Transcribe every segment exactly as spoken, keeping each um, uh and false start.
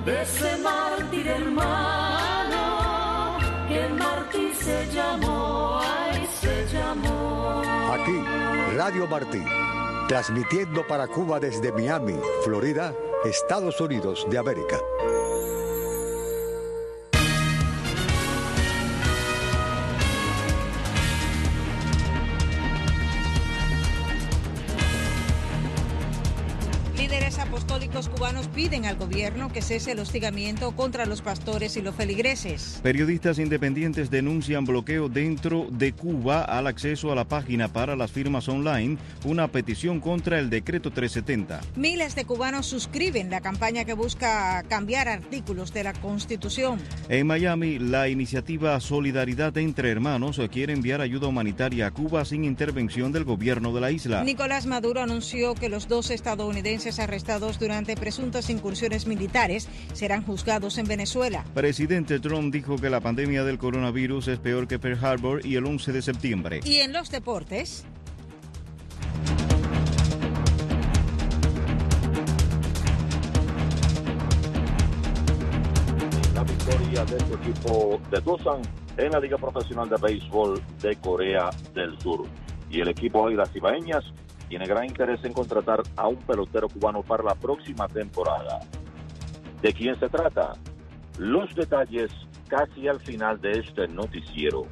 de ese mártir hermano, que Martí se llamó, ay, se llamó. Aquí, Radio Martí, transmitiendo para Cuba desde Miami, Florida, Estados Unidos de América. Líderes apostólicos cubanos piden al gobierno que cese el hostigamiento contra los pastores y los feligreses. Periodistas independientes denuncian bloqueo dentro de Cuba al acceso a la página para las firmas online, una petición contra el decreto trescientos setenta. Miles de cubanos suscriben la campaña que busca cambiar artículos de la Constitución. En Miami, la iniciativa Solidaridad entre Hermanos quiere enviar ayuda humanitaria a Cuba sin intervención del gobierno de la isla. Nicolás Maduro anunció que los dos estadounidenses arrestados durante presuntas incursiones militares serán juzgados en Venezuela. Presidente Trump dijo que la pandemia del coronavirus es peor que Pearl Harbor y el once de septiembre. Y en los deportes... La victoria de su equipo de Doosan en la Liga Profesional de Béisbol de Corea del Sur. Y el equipo Águilas Cibaeñas tiene gran interés en contratar a un pelotero cubano para la próxima temporada. ¿De quién se trata? Los detalles casi al final de este noticiero.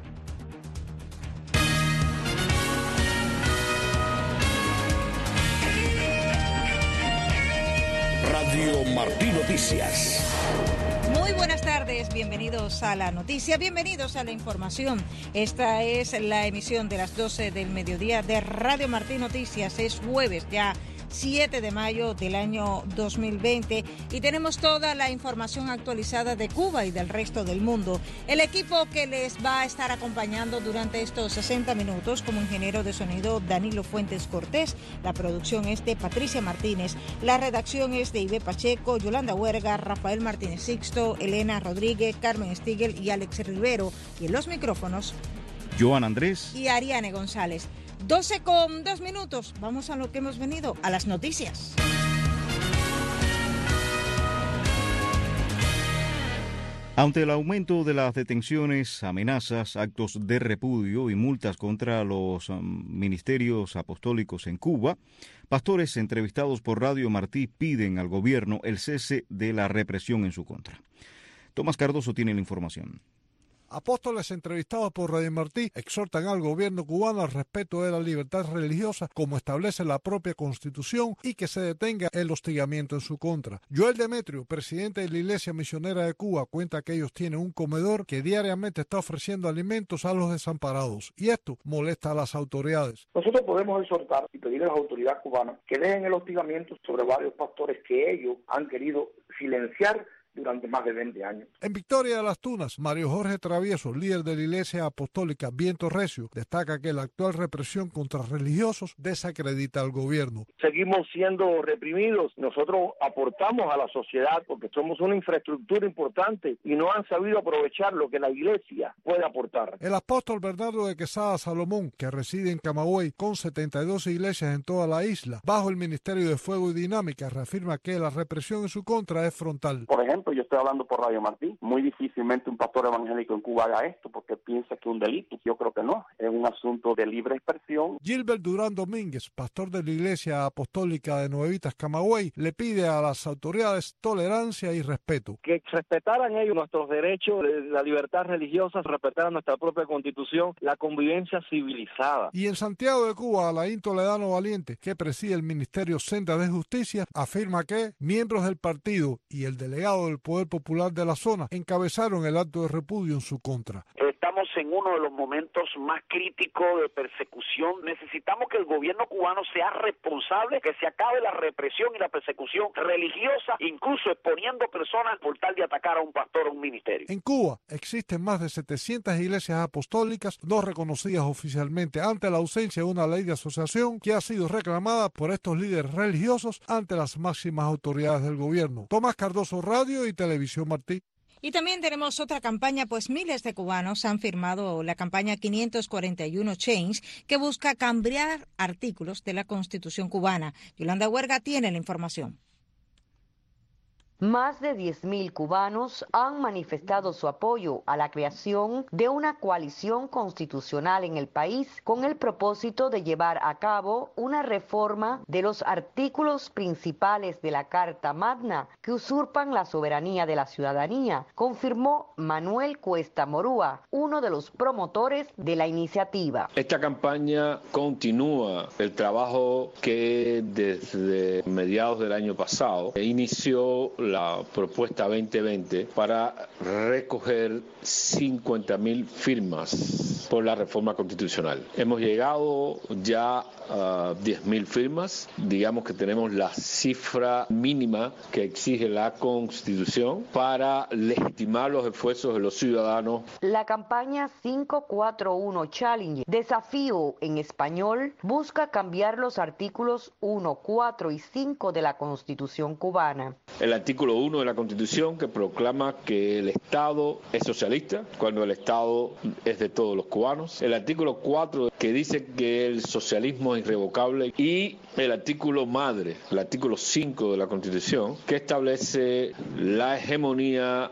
Radio Martí Noticias. Muy buenas tardes, bienvenidos a la noticia, bienvenidos a la información. Esta es la emisión de las doce del mediodía de Radio Martí Noticias. Es jueves ya siete de mayo del año dos mil veinte y tenemos toda la información actualizada de Cuba y del resto del mundo. El equipo que les va a estar acompañando durante estos sesenta minutos como ingeniero de sonido Danilo Fuentes Cortés, la producción es de Patricia Martínez, la redacción es de Ibe Pacheco, Yolanda Huerga, Rafael Martínez Sixto, Elena Rodríguez, Carmen Stigel y Alex Rivero, y en los micrófonos Joan Andrés y Ariane González. doce con dos minutos. Vamos a lo que hemos venido, a las noticias. Ante el aumento de las detenciones, amenazas, actos de repudio y multas contra los um, ministerios apostólicos en Cuba, pastores entrevistados por Radio Martí piden al gobierno el cese de la represión en su contra. Tomás Cardoso tiene la información. Apóstoles entrevistados por Radio Martí exhortan al gobierno cubano al respeto de la libertad religiosa como establece la propia Constitución y que se detenga el hostigamiento en su contra. Joel Demetrio, presidente de la Iglesia Misionera de Cuba, cuenta que ellos tienen un comedor que diariamente está ofreciendo alimentos a los desamparados y esto molesta a las autoridades. Nosotros podemos exhortar y pedir a las autoridades cubanas que dejen el hostigamiento sobre varios pastores que ellos han querido silenciar durante más de veinte años. En Victoria de las Tunas, Mario Jorge Travieso, líder de la Iglesia Apostólica Viento Recio, destaca que la actual represión contra religiosos desacredita al gobierno. Seguimos siendo reprimidos. Nosotros aportamos a la sociedad porque somos una infraestructura importante y no han sabido aprovechar lo que la Iglesia puede aportar. El apóstol Bernardo de Quesada Salomón, que reside en Camagüey con setenta y dos iglesias en toda la isla, bajo el Ministerio de Fuego y Dinámica, reafirma que la represión en su contra es frontal. Por ejemplo, yo estoy hablando por Radio Martí. Muy difícilmente un pastor evangélico en Cuba haga esto porque piensa que es un delito. Yo creo que no. Es un asunto de libre expresión. Gilbert Durán Domínguez, pastor de la Iglesia Apostólica de Nuevitas Camagüey, le pide a las autoridades tolerancia y respeto. Que respetaran ellos nuestros derechos, la libertad religiosa, respetaran nuestra propia Constitución, la convivencia civilizada. Y en Santiago de Cuba, Alain Toledano Valiente, que preside el Ministerio Senda de Justicia, afirma que miembros del partido y el delegado del Poder Popular de la zona encabezaron el acto de repudio en su contra. Estamos en uno de los momentos más críticos de persecución. Necesitamos que el gobierno cubano sea responsable, que se acabe la represión y la persecución religiosa, incluso exponiendo personas por tal de atacar a un pastor o un ministerio. En Cuba existen más de setecientas iglesias apostólicas no reconocidas oficialmente ante la ausencia de una ley de asociación que ha sido reclamada por estos líderes religiosos ante las máximas autoridades del gobierno. Tomás Cardoso, Radio y Televisión Martí. Y también tenemos otra campaña, pues miles de cubanos han firmado la campaña quinientos cuarenta y uno Change, que busca cambiar artículos de la Constitución cubana. Yolanda Huerga tiene la información. Más de diez mil cubanos han manifestado su apoyo a la creación de una coalición constitucional en el país con el propósito de llevar a cabo una reforma de los artículos principales de la Carta Magna que usurpan la soberanía de la ciudadanía, confirmó Manuel Cuesta Morúa, uno de los promotores de la iniciativa. Esta campaña continúa el trabajo que desde mediados del año pasado inició la propuesta veinte veinte para recoger cincuenta mil firmas por la reforma constitucional. Hemos llegado ya a diez mil firmas. Digamos que tenemos la cifra mínima que exige la Constitución para legitimar los esfuerzos de los ciudadanos. La campaña cinco cuatro uno Challenge, desafío en español, busca cambiar los artículos uno, cuatro y cinco de la Constitución cubana. El artículo uno de la Constitución que proclama que el Estado es socialista cuando el Estado es de todos los cubanos. El artículo cuatro que dice que el socialismo es irrevocable y el artículo madre, el artículo cinco de la Constitución que establece la hegemonía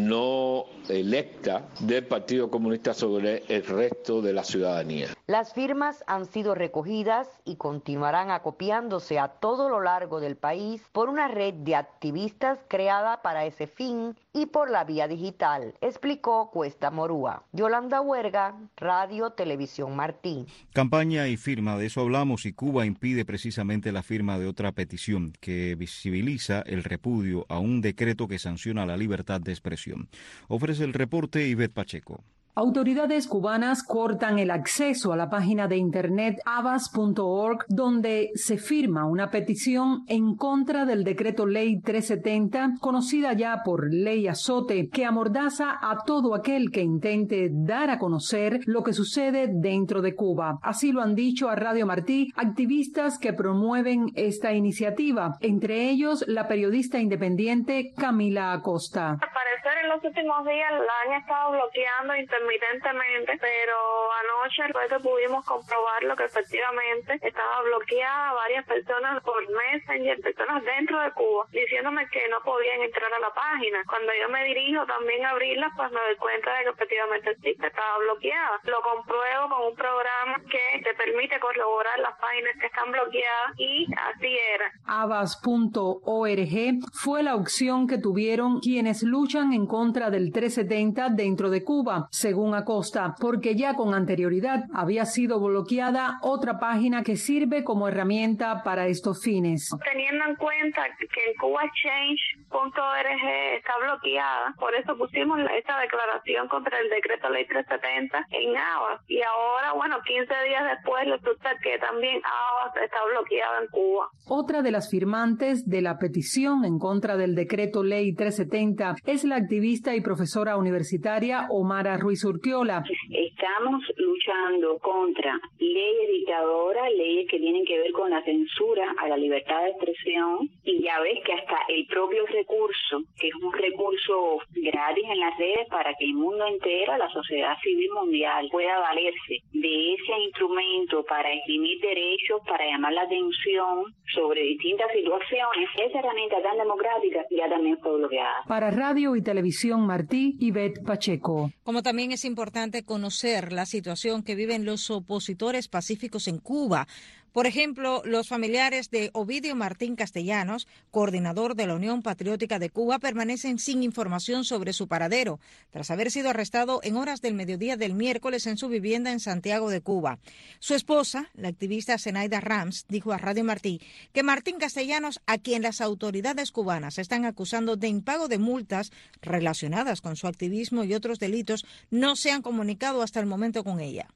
no electa del Partido Comunista sobre el resto de la ciudadanía. Las firmas han sido recogidas y continuarán acopiándose a todo lo largo del país por una red de activistas creada para ese fin y por la vía digital, explicó Cuesta Morúa. Yolanda Huerga, Radio Televisión Martí. Campaña y firma, de eso hablamos, y Cuba impide precisamente la firma de otra petición que visibiliza el repudio a un decreto que sanciona la libertad de expresión. Ofrece el reporte Ivette Pacheco. Autoridades cubanas cortan el acceso a la página de internet abas punto org, donde se firma una petición en contra del decreto ley trescientos setenta, conocida ya por ley Azote, que amordaza a todo aquel que intente dar a conocer lo que sucede dentro de Cuba. Así lo han dicho a Radio Martí activistas que promueven esta iniciativa, entre ellos la periodista independiente Camila Acosta. Al parecer en los últimos días la han estado bloqueando intermitentemente, pero anoche pues, pudimos comprobar lo que efectivamente estaba bloqueada varias personas por Messenger, personas dentro de Cuba, diciéndome que no podían entrar a la página. Cuando yo me dirijo también a abrirla, pues me doy cuenta de que efectivamente sí, estaba bloqueada. Lo compruebo con un programa que te permite corroborar las páginas que están bloqueadas y así era. abas punto org fue la opción que tuvieron quienes luchan en contra del trescientos setenta dentro de Cuba, según Acosta, porque ya con anterioridad había sido bloqueada otra página que sirve como herramienta para estos fines. Teniendo en cuenta que en cuba change punto org está bloqueada, por eso pusimos esta declaración contra el decreto ley trescientos setenta en Abas, y ahora, bueno, quince días después resulta que también Abas está bloqueada en Cuba. Otra de las firmantes de la petición en contra del decreto ley trescientos setenta es la activista y profesora universitaria Omara Ruiz Urquiola. Estamos luchando contra leyes dictadoras, leyes que tienen que ver con la censura a la libertad de expresión, y ya ves que hasta el propio recurso, que es un recurso gratis en las redes para que el mundo entero, la sociedad civil mundial, pueda valerse de ese instrumento para exprimir derechos, para llamar la atención sobre distintas situaciones, esa herramienta tan democrática ya también fue bloqueada. Para Radio y Televisión Martí, Ivette Pacheco. Como también es importante conocer la situación que viven los opositores pacíficos en Cuba. Por ejemplo, los familiares de Ovidio Martín Castellanos, coordinador de la Unión Patriótica de Cuba, permanecen sin información sobre su paradero, tras haber sido arrestado en horas del mediodía del miércoles en su vivienda en Santiago de Cuba. Su esposa, la activista Zenaida Rams, dijo a Radio Martí que Martín Castellanos, a quien las autoridades cubanas están acusando de impago de multas relacionadas con su activismo y otros delitos, no se han comunicado hasta el momento con ella.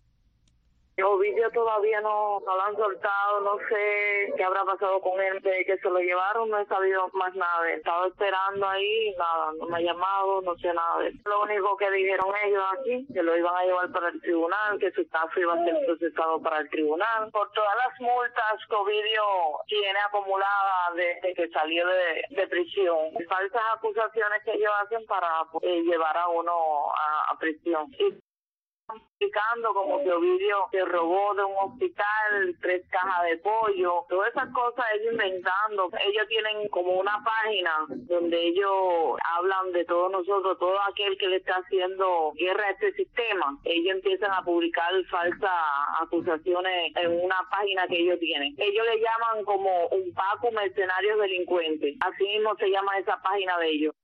Ovidio todavía no, no lo han soltado, no sé qué habrá pasado con él, de que se lo llevaron, no he sabido más nada de él. Estaba esperando ahí, nada, no me ha llamado, no sé nada de él. Lo único que dijeron ellos aquí, que lo iban a llevar para el tribunal, que su caso iba a ser procesado para el tribunal, por todas las multas que Ovidio tiene acumuladas desde que salió de, de prisión. Falsas acusaciones que ellos hacen para eh, llevar a uno a, a prisión. Y explicando como que Ovidio se robó de un hospital tres cajas de pollo, todas esas cosas ellos inventando. Ellos tienen como una página donde ellos hablan de todos nosotros, todo aquel que le está haciendo guerra a este sistema. Ellos empiezan a publicar falsas acusaciones en una página que ellos tienen. Ellos le llaman como un Paco mercenarios delincuentes. Así mismo se llama esa página de ellos.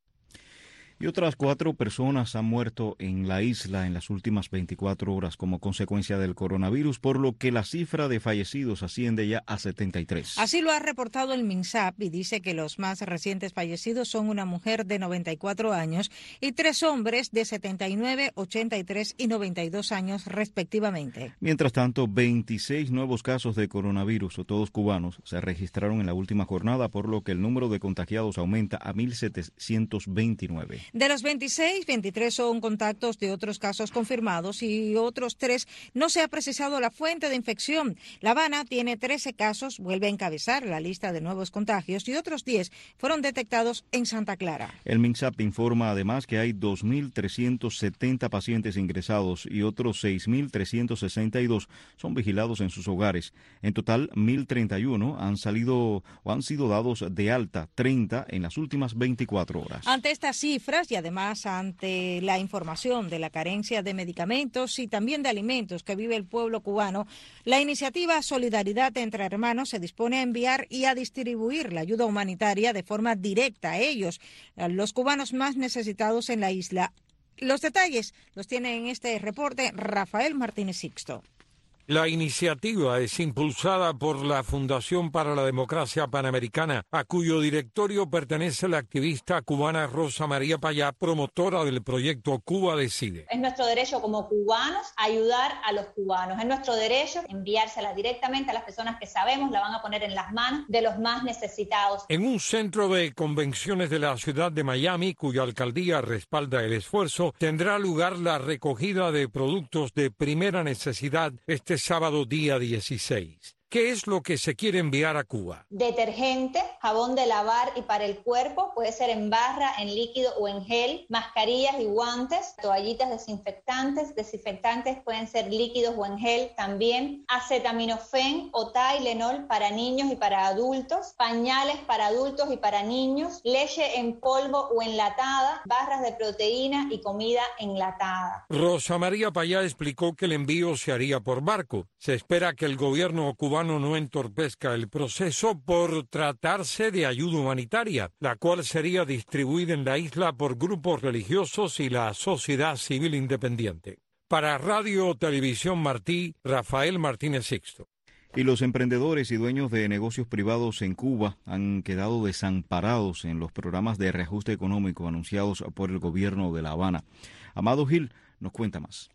Y otras cuatro personas han muerto en la isla en las últimas veinticuatro horas como consecuencia del coronavirus, por lo que la cifra de fallecidos asciende ya a setenta y tres. Así lo ha reportado el MINSAP y dice que los más recientes fallecidos son una mujer de noventa y cuatro años y tres hombres de setenta y nueve, ochenta y tres y noventa y dos años respectivamente. Mientras tanto, veintiséis nuevos casos de coronavirus, todos cubanos, se registraron en la última jornada, por lo que el número de contagiados aumenta a mil setecientos veintinueve. De los veintiséis, veintitrés son contactos de otros casos confirmados y otros tres no se ha precisado la fuente de infección. La Habana tiene trece casos, vuelve a encabezar la lista de nuevos contagios y otros diez fueron detectados en Santa Clara. El MINSAP informa además que hay dos mil trescientos setenta pacientes ingresados y otros seis mil trescientos sesenta y dos son vigilados en sus hogares. En total, mil treinta y uno han salido o han sido dados de alta, treinta en las últimas veinticuatro horas. Ante estas cifras y además ante la información de la carencia de medicamentos y también de alimentos que vive el pueblo cubano, la iniciativa Solidaridad entre Hermanos se dispone a enviar y a distribuir la ayuda humanitaria de forma directa a ellos, a los cubanos más necesitados en la isla. Los detalles los tiene en este reporte Rafael Martínez Sixto. La iniciativa es impulsada por la Fundación para la Democracia Panamericana, a cuyo directorio pertenece la activista cubana Rosa María Payá, promotora del proyecto Cuba Decide. Es nuestro derecho como cubanos ayudar a los cubanos. Es nuestro derecho enviársela directamente a las personas que sabemos la van a poner en las manos de los más necesitados. En un centro de convenciones de la ciudad de Miami, cuya alcaldía respalda el esfuerzo, tendrá lugar la recogida de productos de primera necesidad este sábado día dieciséis. ¿Qué es lo que se quiere enviar a Cuba? Detergente, jabón de lavar y para el cuerpo, puede ser en barra, en líquido o en gel, mascarillas y guantes, toallitas desinfectantes, desinfectantes pueden ser líquidos o en gel también, acetaminofén o Tylenol para niños y para adultos, pañales para adultos y para niños, leche en polvo o enlatada, barras de proteína y comida enlatada. Rosa María Payá explicó que el envío se haría por barco. Se espera que el gobierno cubano no entorpezca el proceso por tratarse de ayuda humanitaria, la cual sería distribuida en la isla por grupos religiosos y la sociedad civil independiente. Para Radio Televisión Martí, Rafael Martínez Sixto. Y los emprendedores y dueños de negocios privados en Cuba han quedado desamparados en los programas de reajuste económico anunciados por el gobierno de La Habana. Amado Gil nos cuenta más.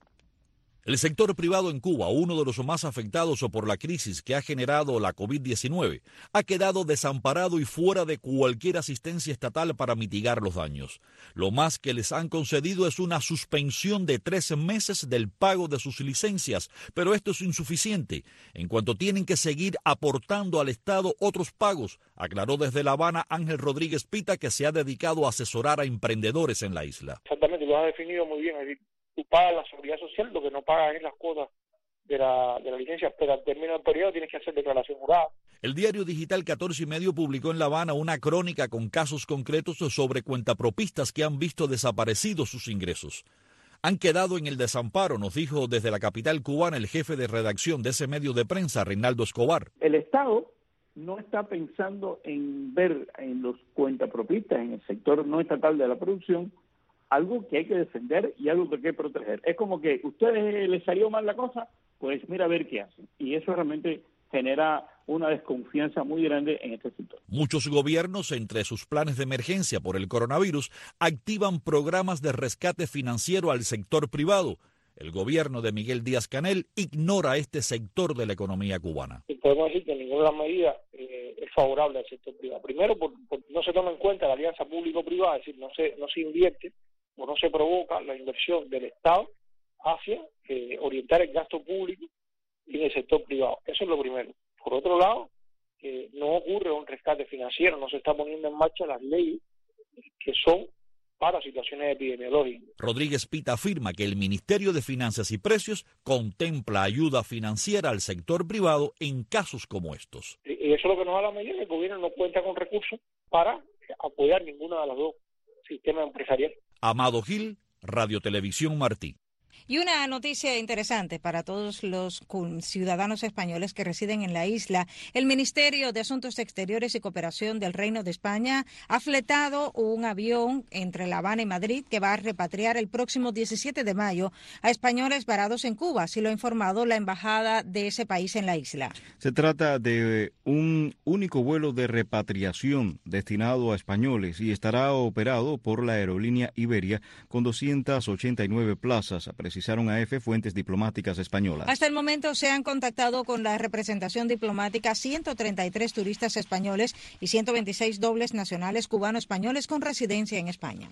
El sector privado en Cuba, uno de los más afectados por la crisis que ha generado la COVID diecinueve, ha quedado desamparado y fuera de cualquier asistencia estatal para mitigar los daños. Lo más que les han concedido es una suspensión de tres meses del pago de sus licencias, pero esto es insuficiente, en cuanto tienen que seguir aportando al Estado otros pagos, aclaró desde La Habana Ángel Rodríguez Pita, que se ha dedicado a asesorar a emprendedores en la isla. Exactamente, lo has definido muy bien, es decir, tú pagas la seguridad social, lo que no pagas es las cuotas de la, de la licencia, pero al término del periodo tienes que hacer declaración jurada. El diario digital catorce y medio publicó en La Habana una crónica con casos concretos sobre cuentapropistas que han visto desaparecidos sus ingresos. Han quedado en el desamparo, nos dijo desde la capital cubana el jefe de redacción de ese medio de prensa, Reinaldo Escobar. El Estado no está pensando en ver en los cuentapropistas, en el sector no estatal de la producción, algo que hay que defender y algo que hay que proteger. Es como que a ustedes les salió mal la cosa, pues mira a ver qué hacen. Y eso realmente genera una desconfianza muy grande en este sector. Muchos gobiernos, entre sus planes de emergencia por el coronavirus, activan programas de rescate financiero al sector privado. El gobierno de Miguel Díaz-Canel ignora este sector de la economía cubana. Y podemos decir que ninguna medida eh, es favorable al sector privado. Primero, por, por, no se toma en cuenta la alianza público-privada, es decir, no se, no se invierte o no se provoca la inversión del Estado hacia eh, orientar el gasto público en el sector privado. Eso es lo primero. Por otro lado, eh, no ocurre un rescate financiero, no se está poniendo en marcha las leyes que son para situaciones epidemiológicas. Rodríguez Pita afirma que el Ministerio de Finanzas y Precios contempla ayuda financiera al sector privado en casos como estos. Y eso es lo que nos da la medida, que el gobierno no cuenta con recursos para apoyar ninguno de los dos sistemas empresariales. Amado Gil, Radio Televisión Martí. Y una noticia interesante para todos los ciudadanos españoles que residen en la isla. El Ministerio de Asuntos Exteriores y Cooperación del Reino de España ha fletado un avión entre La Habana y Madrid que va a repatriar el próximo diecisiete de mayo a españoles varados en Cuba, así lo ha informado la embajada de ese país en la isla. Se trata de un único vuelo de repatriación destinado a españoles y estará operado por la aerolínea Iberia con doscientas ochenta y nueve plazas, precisaron a EFE fuentes diplomáticas españolas. Hasta el momento se han contactado con la representación diplomática ciento treinta y tres turistas españoles y ciento veintiséis dobles nacionales cubano-españoles con residencia en España.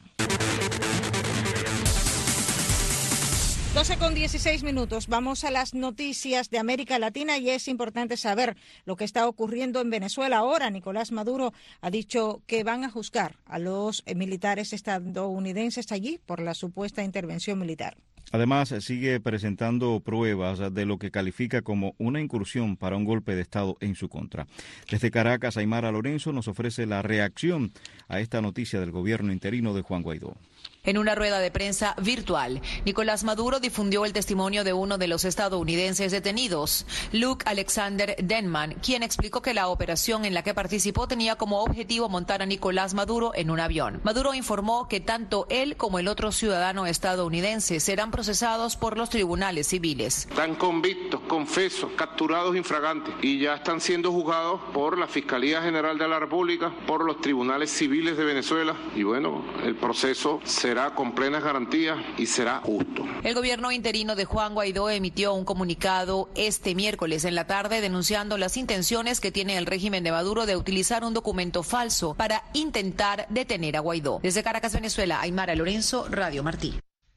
doce con dieciséis minutos. Vamos a las noticias de América Latina y es importante saber lo que está ocurriendo en Venezuela ahora. Nicolás Maduro ha dicho que van a juzgar a los militares estadounidenses allí por la supuesta intervención militar. Además, sigue presentando pruebas de lo que califica como una incursión para un golpe de Estado en su contra. Desde Caracas, Aymara Lorenzo nos ofrece la reacción a esta noticia del gobierno interino de Juan Guaidó. En una rueda de prensa virtual, Nicolás Maduro difundió el testimonio de uno de los estadounidenses detenidos, Luke Alexander Denman, quien explicó que la operación en la que participó tenía como objetivo montar a Nicolás Maduro en un avión. Maduro informó que tanto él como el otro ciudadano estadounidense serán procesados por los tribunales civiles. Están convictos, confesos, capturados infragantes y ya están siendo juzgados por la Fiscalía General de la República, por los tribunales civiles de Venezuela y bueno, el proceso se será con plenas garantías y será justo. El gobierno interino de Juan Guaidó emitió un comunicado este miércoles en la tarde denunciando las intenciones que tiene el régimen de Maduro de utilizar un documento falso para intentar detener a Guaidó. Desde Caracas, Venezuela, Aymara Lorenzo, Radio Martí.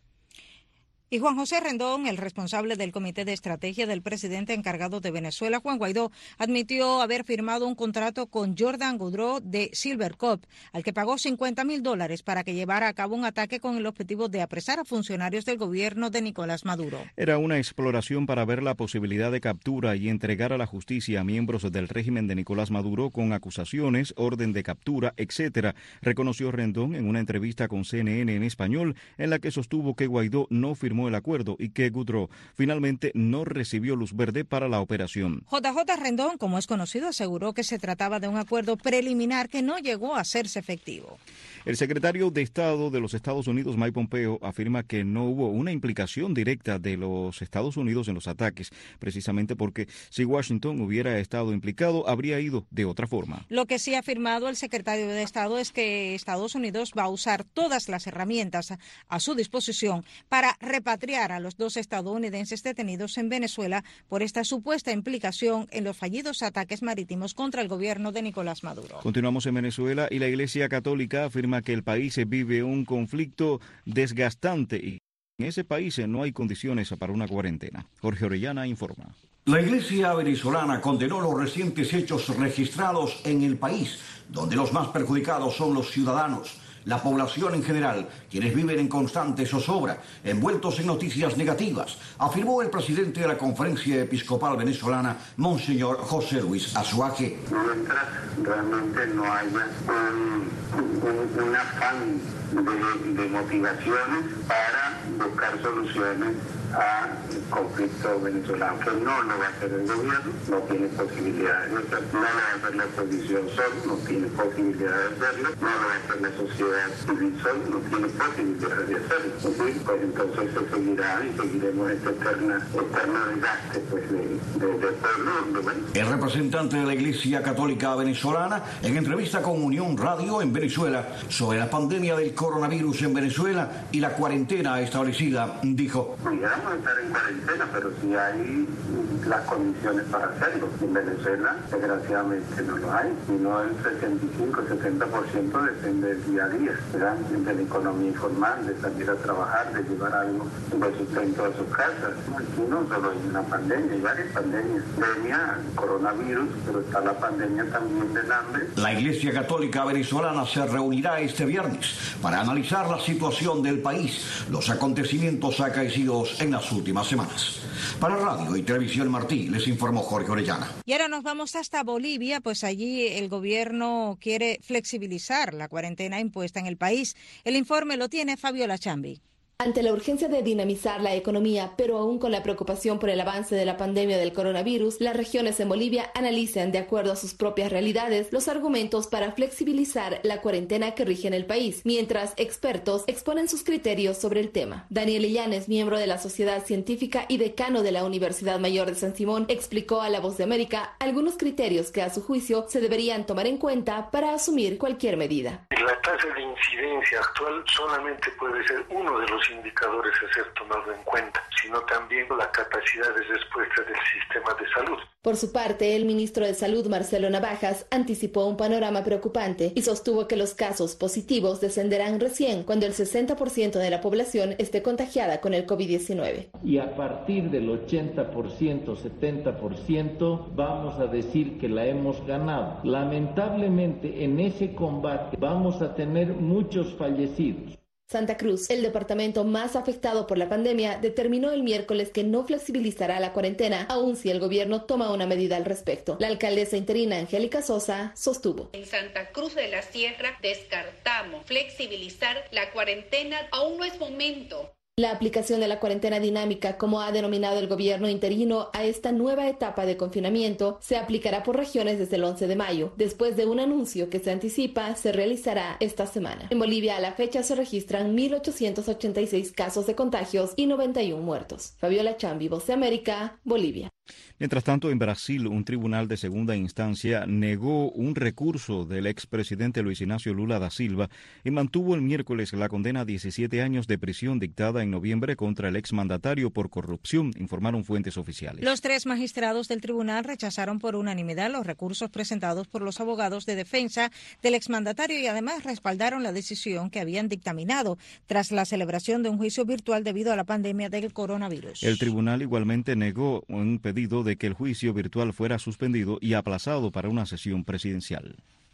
Y Juan José Rendón, el responsable del Comité de Estrategia del presidente encargado de Venezuela, Juan Guaidó, admitió haber firmado un contrato con Jordan Goudreau de Silvercorp, al que pagó cincuenta mil dólares para que llevara a cabo un ataque con el objetivo de apresar a funcionarios del gobierno de Nicolás Maduro. Era una exploración para ver la posibilidad de captura y entregar a la justicia a miembros del régimen de Nicolás Maduro con acusaciones, orden de captura, etcétera, reconoció Rendón en una entrevista con C N N en español, en la que sostuvo que Guaidó no firmó el acuerdo y que Goudreau finalmente no recibió luz verde para la operación. J J Rendón, como es conocido, aseguró que se trataba de un acuerdo preliminar que no llegó a hacerse efectivo. El secretario de Estado de los Estados Unidos, Mike Pompeo, afirma que no hubo una implicación directa de los Estados Unidos en los ataques, precisamente porque si Washington hubiera estado implicado, habría ido de otra forma. Lo que sí ha afirmado el secretario de Estado es que Estados Unidos va a usar todas las herramientas a, a su disposición para repatriar a los dos estadounidenses detenidos en Venezuela por esta supuesta implicación en los fallidos ataques marítimos contra el gobierno de Nicolás Maduro. Continuamos en Venezuela y la Iglesia Católica afirma que el país vive un conflicto desgastante y en ese país no hay condiciones para una cuarentena. Jorge Orellana informa. La Iglesia venezolana condenó los recientes hechos registrados en el país, donde los más perjudicados son los ciudadanos, la población en general, quienes viven en constante zozobra, envueltos en noticias negativas, afirmó el presidente de la Conferencia Episcopal Venezolana, Monseñor José Luis Azuaje. Mientras realmente no haya un, un, un afán de, de motivaciones para buscar soluciones al conflicto venezolano, que no lo va a hacer el gobierno, no tiene posibilidades de hacerlo, no lo va a hacer la oposición solo, no tiene posibilidades de hacerlo, no lo va a hacer la sociedad civil solo, no tiene posibilidades de hacerlo. ¿Sí? Pues entonces se seguirá y seguiremos este eterna, eterno desgaste pues, de, de, de pueblo. Bueno. El representante de la Iglesia Católica Venezolana, en entrevista con Unión Radio en Venezuela sobre la pandemia del coronavirus en Venezuela y la cuarentena establecida, dijo: Cuidado vamos a estar en cuarentena, pero sí hay las condiciones para hacerlo. En Venezuela, desgraciadamente, no lo hay. Y no el sesenta y cinco, setenta por ciento depende del día a día, ¿verdad? De la economía informal, de salir a trabajar, de llevar algo de sustento a sus casas. Aquí no solo hay una pandemia, hay varias pandemias. Pandemia, coronavirus, pero está la pandemia también del hambre. La Iglesia Católica venezolana se reunirá este viernes para analizar la situación del país, los acontecimientos acaecidos en las últimas semanas. Para Radio y Televisión Martí, les informó Jorge Orellana. Y ahora nos vamos hasta Bolivia, pues allí el gobierno quiere flexibilizar la cuarentena impuesta en el país. El informe lo tiene Fabiola Chambi. Ante la urgencia de dinamizar la economía, pero aún con la preocupación por el avance de la pandemia del coronavirus, las regiones en Bolivia analizan, de acuerdo a sus propias realidades, los argumentos para flexibilizar la cuarentena que rige en el país, mientras expertos exponen sus criterios sobre el tema. Daniel Illanes, miembro de la Sociedad Científica y decano de la Universidad Mayor de San Simón, explicó a La Voz de América algunos criterios que, a su juicio, se deberían tomar en cuenta para asumir cualquier medida. La tasa de incidencia actual solamente puede ser uno de los indicadores a ser tomado en cuenta, sino también la capacidad de respuesta del sistema de salud. Por su parte, el ministro de Salud, Marcelo Navajas, anticipó un panorama preocupante y sostuvo que los casos positivos descenderán recién cuando el sesenta por ciento de la población esté contagiada con el COVID diecinueve. Y a partir del ochenta por ciento, setenta por ciento, vamos a decir que la hemos ganado. Lamentablemente, en ese combate vamos a tener muchos fallecidos. Santa Cruz, el departamento más afectado por la pandemia, determinó el miércoles que no flexibilizará la cuarentena, aun si el gobierno toma una medida al respecto. La alcaldesa interina Angélica Sosa sostuvo: en Santa Cruz de la Sierra descartamos flexibilizar la cuarentena, aún no es momento. La aplicación de la cuarentena dinámica, como ha denominado el gobierno interino a esta nueva etapa de confinamiento, se aplicará por regiones desde el once de mayo, después de un anuncio que se anticipa se realizará esta semana. En Bolivia, a la fecha, se registran mil ochocientos ochenta y seis casos de contagios y noventa y uno muertos. Fabiola Chambi, Voz de América, Bolivia. Mientras tanto, en Brasil, un tribunal de segunda instancia negó un recurso del expresidente Luis Ignacio Lula da Silva y mantuvo el miércoles la condena a diecisiete años de prisión dictada en noviembre contra el exmandatario por corrupción, informaron fuentes oficiales. Los tres magistrados del tribunal rechazaron por unanimidad los recursos presentados por los abogados de defensa del exmandatario y además respaldaron la decisión que habían dictaminado tras la celebración de un juicio virtual debido a la pandemia del coronavirus. El tribunal igualmente negó un pedido de que el juicio virtual fuera suspendido y aplazado para una sesión presidencial.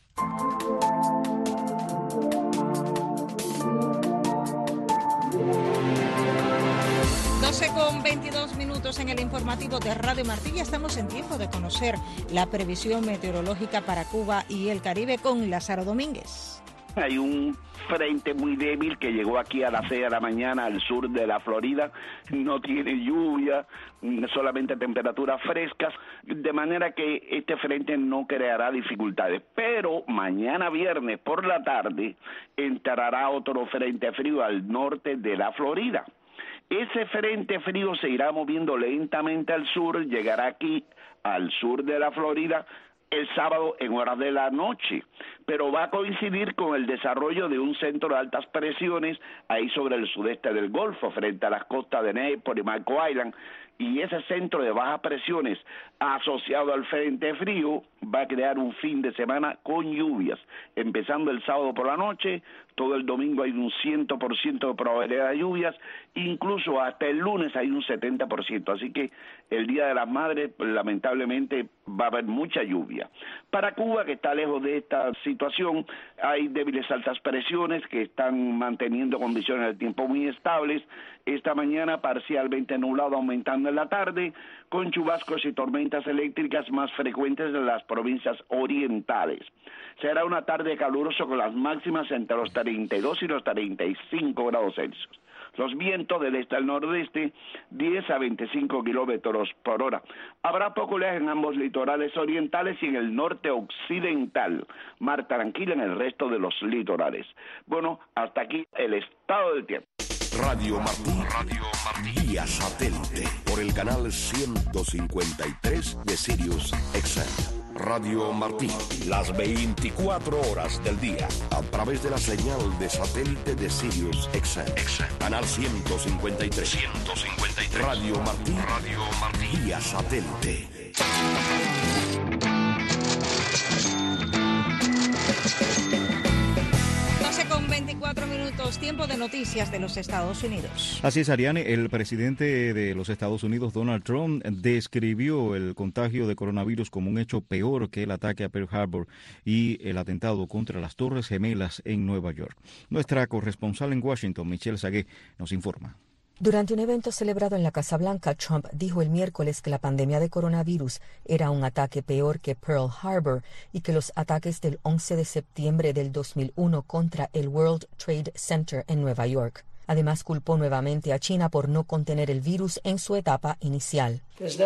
doce con veintidós minutos en el informativo de Radio Martí. Ya estamos en tiempo de conocer la previsión meteorológica para Cuba y el Caribe con Lázaro Domínguez. Hay un frente muy débil que llegó aquí a las seis de la mañana al sur de la Florida, no tiene lluvia, solamente temperaturas frescas, de manera que este frente no creará dificultades, pero mañana viernes por la tarde entrará otro frente frío al norte de la Florida. Ese frente frío se irá moviendo lentamente al sur, llegará aquí al sur de la Florida el sábado en horas de la noche, pero va a coincidir con el desarrollo de un centro de altas presiones ahí sobre el sudeste del Golfo, frente a las costas de Newport y Marco Island, y ese centro de bajas presiones asociado al frente frío va a crear un fin de semana con lluvias, empezando el sábado por la noche, todo el domingo hay un cien por ciento de probabilidad de lluvias, incluso hasta el lunes hay un setenta por ciento, así que el Día de las Madres lamentablemente va a haber mucha lluvia. Para Cuba, que está lejos de esta situación, hay débiles altas presiones que están manteniendo condiciones de tiempo muy estables. Esta mañana parcialmente nublado, aumentando en la tarde, con chubascos y tormentas eléctricas más frecuentes en las provincias orientales. Será una tarde calurosa con las máximas entre los treinta y dos y los treinta y cinco grados Celsius. Los vientos del este al nordeste, diez a veinticinco kilómetros por hora. Habrá poco oleaje en ambos litorales orientales y en el norte occidental. Mar tranquila en el resto de los litorales. Bueno, hasta aquí el estado del tiempo. Radio Martí, Radio Martí, vía satélite, por el canal ciento cincuenta y tres de Sirius X M. Radio Martí. Las veinticuatro horas del día. A través de la señal de satélite de Sirius X M. Canal ciento cincuenta y tres. ciento cincuenta y tres. Radio Martí. Radio Martí. Vía satélite. Con veinticuatro minutos, tiempo de noticias de los Estados Unidos. Así es, Ariane. El presidente de los Estados Unidos, Donald Trump, describió el contagio de coronavirus como un hecho peor que el ataque a Pearl Harbor y el atentado contra las Torres Gemelas en Nueva York. Nuestra corresponsal en Washington, Michelle Sagué, nos informa. Durante un evento celebrado en la Casa Blanca, Trump dijo el miércoles que la pandemia de coronavirus era un ataque peor que Pearl Harbor y que los ataques del once de septiembre del dos mil uno contra el World Trade Center en Nueva York. Además, culpó nuevamente a China por no contener el virus en su etapa inicial.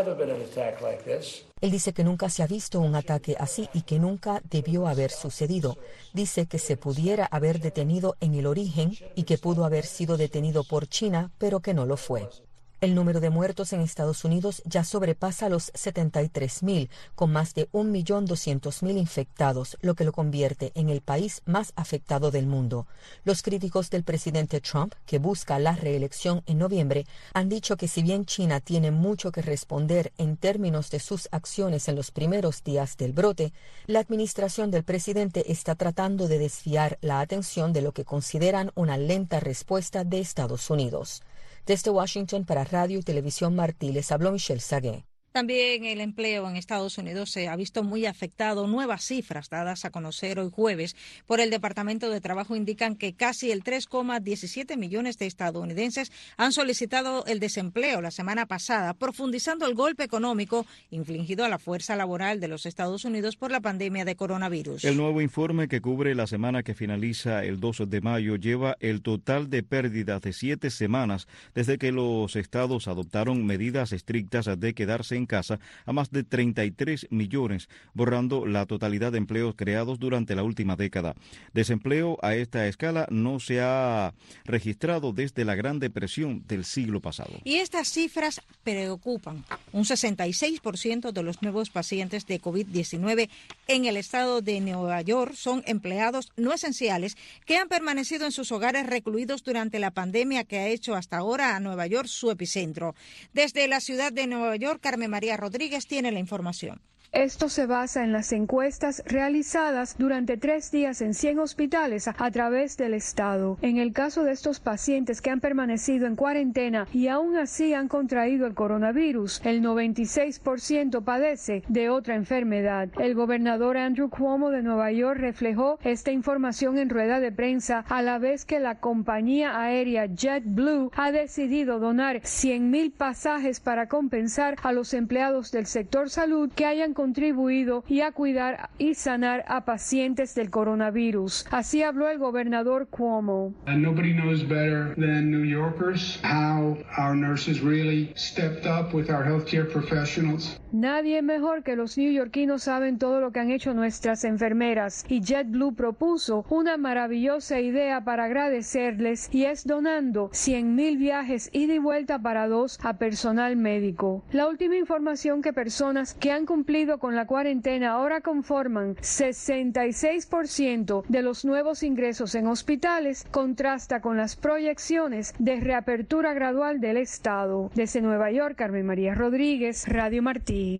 Él dice que nunca se ha visto un ataque así y que nunca debió haber sucedido. Dice que se pudiera haber detenido en el origen y que pudo haber sido detenido por China, pero que no lo fue. El número de muertos en Estados Unidos ya sobrepasa los setenta y tres mil, con más de un millón doscientos mil infectados, lo que lo convierte en el país más afectado del mundo. Los críticos del presidente Trump, que busca la reelección en noviembre, han dicho que si bien China tiene mucho que responder en términos de sus acciones en los primeros días del brote, la administración del presidente está tratando de desviar la atención de lo que consideran una lenta respuesta de Estados Unidos. Desde Washington para Radio y Televisión Martí les habló Michelle Sagué. También el empleo en Estados Unidos se ha visto muy afectado. Nuevas cifras dadas a conocer hoy jueves por el Departamento de Trabajo indican que casi el tres coma diecisiete millones de estadounidenses han solicitado el desempleo la semana pasada, profundizando el golpe económico infligido a la fuerza laboral de los Estados Unidos por la pandemia de coronavirus. El nuevo informe que cubre la semana que finaliza el dos de mayo lleva el total de pérdidas de siete semanas desde que los estados adoptaron medidas estrictas de quedarse en casa a más de treinta y tres millones, borrando la totalidad de empleos creados durante la última década. Desempleo a esta escala no se ha registrado desde la Gran Depresión del siglo pasado. Y estas cifras preocupan. Un sesenta y seis por ciento de los nuevos pacientes de COVID diecinueve en el estado de Nueva York son empleados no esenciales que han permanecido en sus hogares recluidos durante la pandemia que ha hecho hasta ahora a Nueva York su epicentro. Desde la ciudad de Nueva York, Carmen María Rodríguez tiene la información. Esto se basa en las encuestas realizadas durante tres días en cien hospitales a través del estado. En el caso de estos pacientes que han permanecido en cuarentena y aún así han contraído el coronavirus, el noventa y seis por ciento padece de otra enfermedad. El gobernador Andrew Cuomo de Nueva York reflejó esta información en rueda de prensa a la vez que la compañía aérea JetBlue ha decidido donar cien mil pasajes para compensar a los empleados del sector salud que hayan contribuido y a cuidar y sanar a pacientes del coronavirus. Así habló el gobernador Cuomo. And nobody knows better than New Yorkers how our nurses really stepped up with our healthcare professionals. Nadie mejor que los neoyorquinos saben todo lo que han hecho nuestras enfermeras y JetBlue propuso una maravillosa idea para agradecerles y es donando cien mil viajes ida y vuelta para dos a personal médico. La última información que personas que han cumplido con la cuarentena ahora conforman sesenta y seis por ciento de los nuevos ingresos en hospitales, contrasta con las proyecciones de reapertura gradual del estado. Desde Nueva York, Carmen María Rodríguez, Radio Martí.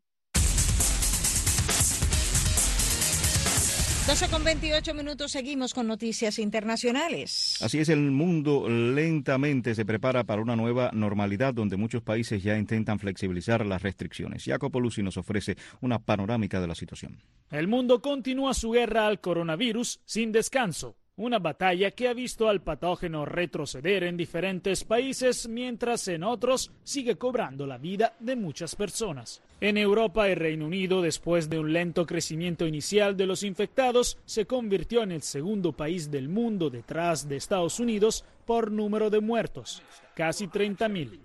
doce con veintiocho minutos, seguimos con noticias internacionales. Así es, el mundo lentamente se prepara para una nueva normalidad donde muchos países ya intentan flexibilizar las restricciones. Jacopo Luzzi nos ofrece una panorámica de la situación. El mundo continúa su guerra al coronavirus sin descanso. Una batalla que ha visto al patógeno retroceder en diferentes países, mientras en otros sigue cobrando la vida de muchas personas. En Europa, el Reino Unido, después de un lento crecimiento inicial de los infectados, se convirtió en el segundo país del mundo detrás de Estados Unidos por número de muertos, casi treinta mil.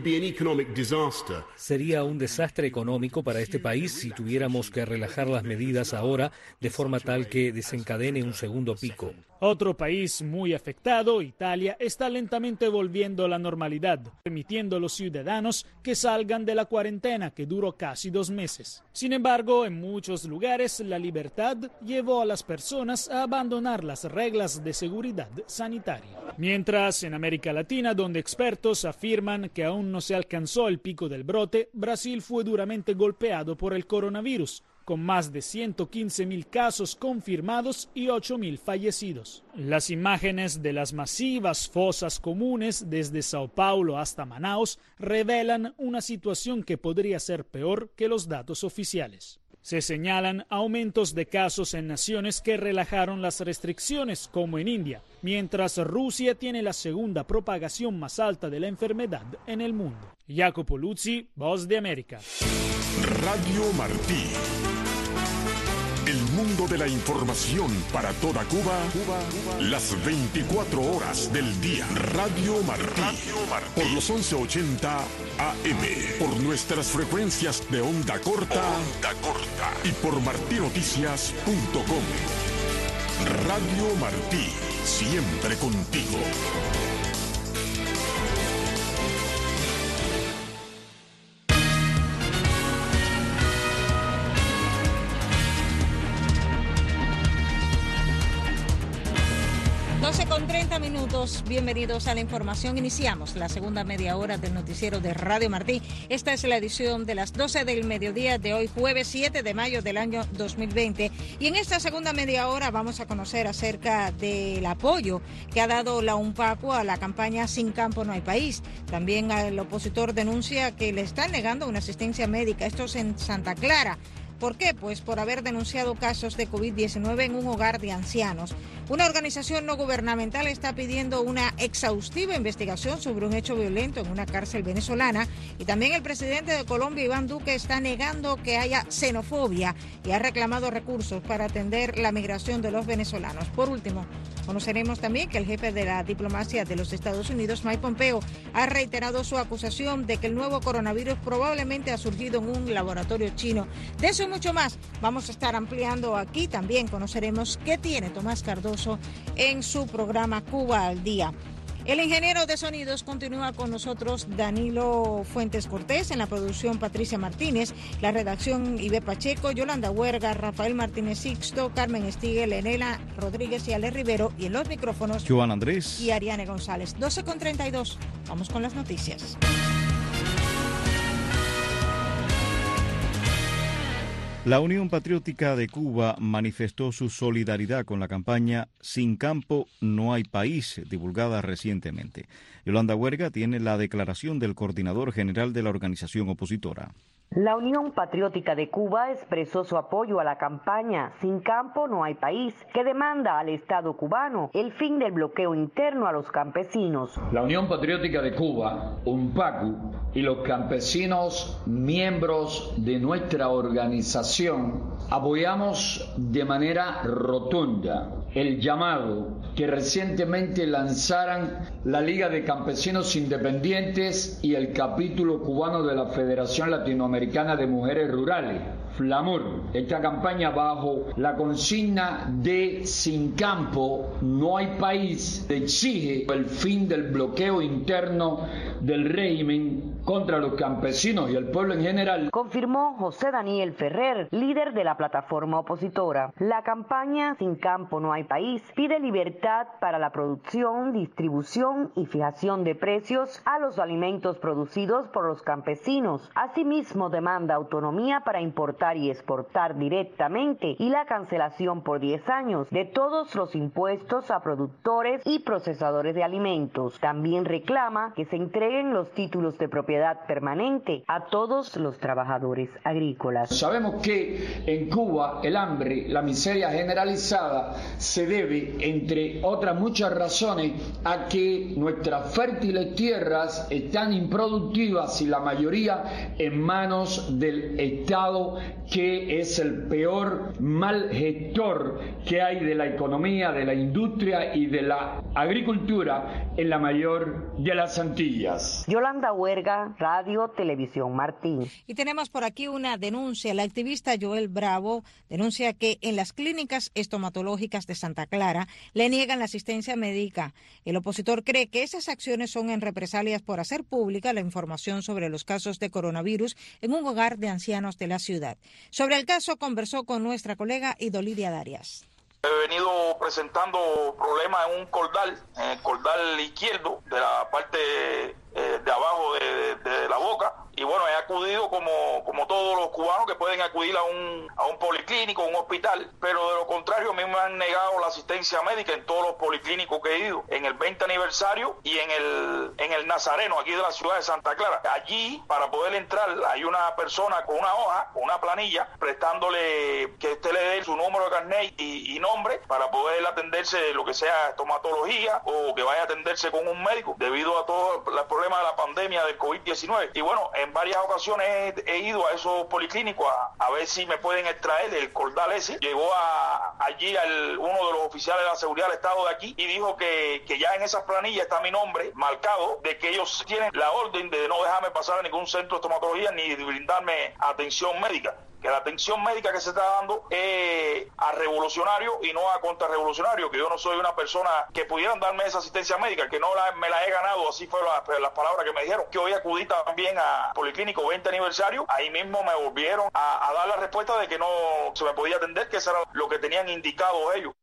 Sería un desastre económico para este país si tuviéramos que relajar las medidas ahora de forma tal que desencadene un segundo pico. Otro país muy afectado, Italia, está lentamente volviendo a la normalidad, permitiendo a los ciudadanos que salgan de la cuarentena que duró casi dos meses. Sin embargo, en muchos lugares la libertad llevó a las personas a abandonar las reglas de seguridad sanitaria. Mientras en América Latina, donde expertos afirman que aún no se alcanzó el pico del brote, Brasil fue duramente golpeado por el coronavirus, con más de ciento quince mil casos confirmados y ocho mil fallecidos. Las imágenes de las masivas fosas comunes desde Sao Paulo hasta Manaus revelan una situación que podría ser peor que los datos oficiales. Se señalan aumentos de casos en naciones que relajaron las restricciones, como en India, mientras Rusia tiene la segunda propagación más alta de la enfermedad en el mundo. Jacopo Luzzi, Voz de América. Radio Martí. El mundo de la información para toda Cuba, Cuba, Cuba. Las veinticuatro horas del día. Radio Martí. Radio Martí. Por los once ochenta A M. Por nuestras frecuencias de onda corta. Onda corta. Y por martí noticias punto com. Radio Martí. Siempre contigo. doce con treinta minutos, bienvenidos a la información. Iniciamos la segunda media hora del noticiero de Radio Martí. Esta es la edición de las doce del mediodía de hoy, jueves siete de mayo del año dos mil veinte. Y en esta segunda media hora vamos a conocer acerca del apoyo que ha dado la UNPACU a la campaña Sin Campo No Hay País. También el opositor denuncia que le están negando una asistencia médica. Esto es en Santa Clara. ¿Por qué? Pues por haber denunciado casos de COVID diecinueve en un hogar de ancianos. Una organización no gubernamental está pidiendo una exhaustiva investigación sobre un hecho violento en una cárcel venezolana. Y también el presidente de Colombia, Iván Duque, está negando que haya xenofobia y ha reclamado recursos para atender la migración de los venezolanos. Por último, conoceremos también que el jefe de la diplomacia de los Estados Unidos, Mike Pompeo, ha reiterado su acusación de que el nuevo coronavirus probablemente ha surgido en un laboratorio chino. De eso y mucho más vamos a estar ampliando aquí. También conoceremos qué tiene Tomás Cardoso en su programa Cuba al Día. El ingeniero de sonidos continúa con nosotros, Danilo Fuentes Cortés, en la producción Patricia Martínez, la redacción Ibe Pacheco, Yolanda Huerga, Rafael Martínez Sixto, Carmen Estigel, Enela Rodríguez y Ale Rivero, y en los micrófonos Joan Andrés y Ariane González. doce con treinta y dos, vamos con las noticias. La Unión Patriótica de Cuba manifestó su solidaridad con la campaña Sin Campo No Hay País, divulgada recientemente. Yolanda Huerga tiene la declaración del coordinador general de la organización opositora. La Unión Patriótica de Cuba expresó su apoyo a la campaña Sin Campo No Hay País, que demanda al Estado cubano el fin del bloqueo interno a los campesinos. La Unión Patriótica de Cuba, UNPACU, y los campesinos miembros de nuestra organización apoyamos de manera rotunda el llamado que recientemente lanzaran la Liga de Campesinos Independientes y el capítulo cubano de la Federación Latinoamericana de Mujeres Rurales, FLAMUR. Esta campaña, bajo la consigna de Sin Campo No Hay País, exige el fin del bloqueo interno del régimen contra los campesinos y el pueblo en general. Confirmó José Daniel Ferrer, líder de la plataforma opositora. La campaña Sin Campo No Hay País pide libertad para la producción, distribución y fijación de precios a los alimentos producidos por los campesinos. Asimismo, demanda autonomía para importar y exportar directamente y la cancelación por diez años de todos los impuestos a productores y procesadores de alimentos. También reclama que se entreguen los títulos de propiedad propiedad permanente a todos los trabajadores agrícolas. Sabemos que en Cuba el hambre, la miseria generalizada se debe, entre otras muchas razones, a que nuestras fértiles tierras están improductivas y la mayoría en manos del Estado, que es el peor mal gestor que hay de la economía, de la industria y de la agricultura en la mayor de las Antillas. Yolanda Huerga, Radio Televisión Martín. Y tenemos por aquí una denuncia. La activista Joel Bravo denuncia que en las clínicas estomatológicas de Santa Clara le niegan la asistencia médica. El opositor cree que esas acciones son en represalias por hacer pública la información sobre los casos de coronavirus en un hogar de ancianos de la ciudad. Sobre el caso conversó con nuestra colega Idolidia Darias. He venido presentando problemas en un cordal, en el cordal izquierdo de la parte eh, de abajo de, de, de la boca. Y bueno, he acudido como, como todos los cubanos que pueden acudir a un, a un policlínico, a un hospital, pero de lo contrario a mí me han negado la asistencia médica en todos los policlínicos que he ido, en el veinte aniversario y en el, en el Nazareno, aquí de la ciudad de Santa Clara. Allí, para poder entrar, hay una persona con una hoja, con una planilla, prestándole que usted le dé su número de carnet y, y nombre para poder atenderse lo que sea estomatología o que vaya a atenderse con un médico debido a todos los problemas de la pandemia del COVID diecinueve. Y bueno, en varias ocasiones he, he ido a esos policlínicos a, a ver si me pueden extraer el cordal ese. Llegó a, allí al, uno de los oficiales de la seguridad del estado de aquí y dijo que, que ya en esas planillas está mi nombre marcado, de que ellos tienen la orden de no dejarme pasar a ningún centro de estomatología ni de brindarme atención médica. Que la atención médica que se está dando es a revolucionarios y no a contrarrevolucionarios, que yo no soy una persona que pudieran darme esa asistencia médica, que no la, me la he ganado, así fueron las, las palabras que me dijeron. Que hoy acudí también a Policlínico veinte aniversario, ahí mismo me volvieron a, a dar la respuesta de que no se me podía atender, que eso era lo que tenían indicado ellos.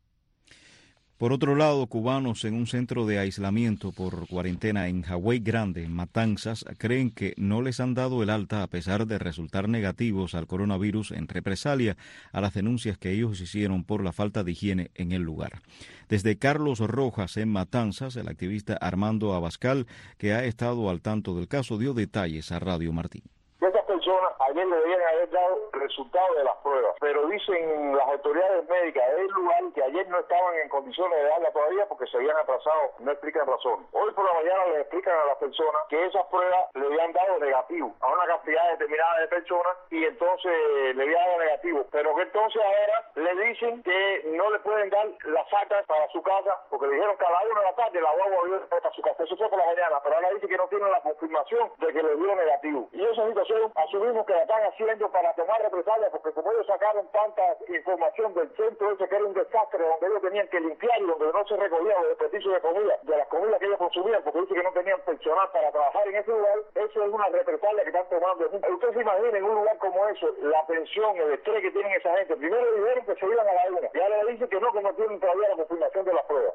Por otro lado, cubanos en un centro de aislamiento por cuarentena en Hawái Grande, en Matanzas, creen que no les han dado el alta a pesar de resultar negativos al coronavirus en represalia a las denuncias que ellos hicieron por la falta de higiene en el lugar. Desde Carlos Rojas, en Matanzas, el activista Armando Abascal, que ha estado al tanto del caso, dio detalles a Radio Martín. Esas personas ayer le debían haber dado el resultado de las pruebas, pero dicen las autoridades médicas del lugar que ayer no estaban en condiciones de darla todavía porque se habían atrasado, no explican razón. Hoy por la mañana les explican a las personas que esas pruebas le habían dado negativo a una cantidad determinada de personas y entonces le habían dado negativo, pero que entonces ahora le dicen que no le pueden dar las actas para su casa porque le dijeron que a la una de la tarde la guagua volvió para su casa. Eso fue por la mañana, pero ahora dice que no tienen la confirmación de que le dio negativo. Y esa situación asumimos que la están haciendo para tomar represalias, porque como ellos sacaron tanta información del centro ese que era un desastre, donde ellos tenían que limpiar y donde no se recogía los desperdicios de comida, de las comidas que ellos consumían, porque dice que no tenían personal para trabajar en ese lugar, eso es una represalia que están tomando. Usted se imagina en un lugar como eso, la tensión, el estrés que tienen esa gente. Primero dijeron que se iban a la una, y ahora le dicen que no, que no tienen todavía la confirmación de las pruebas.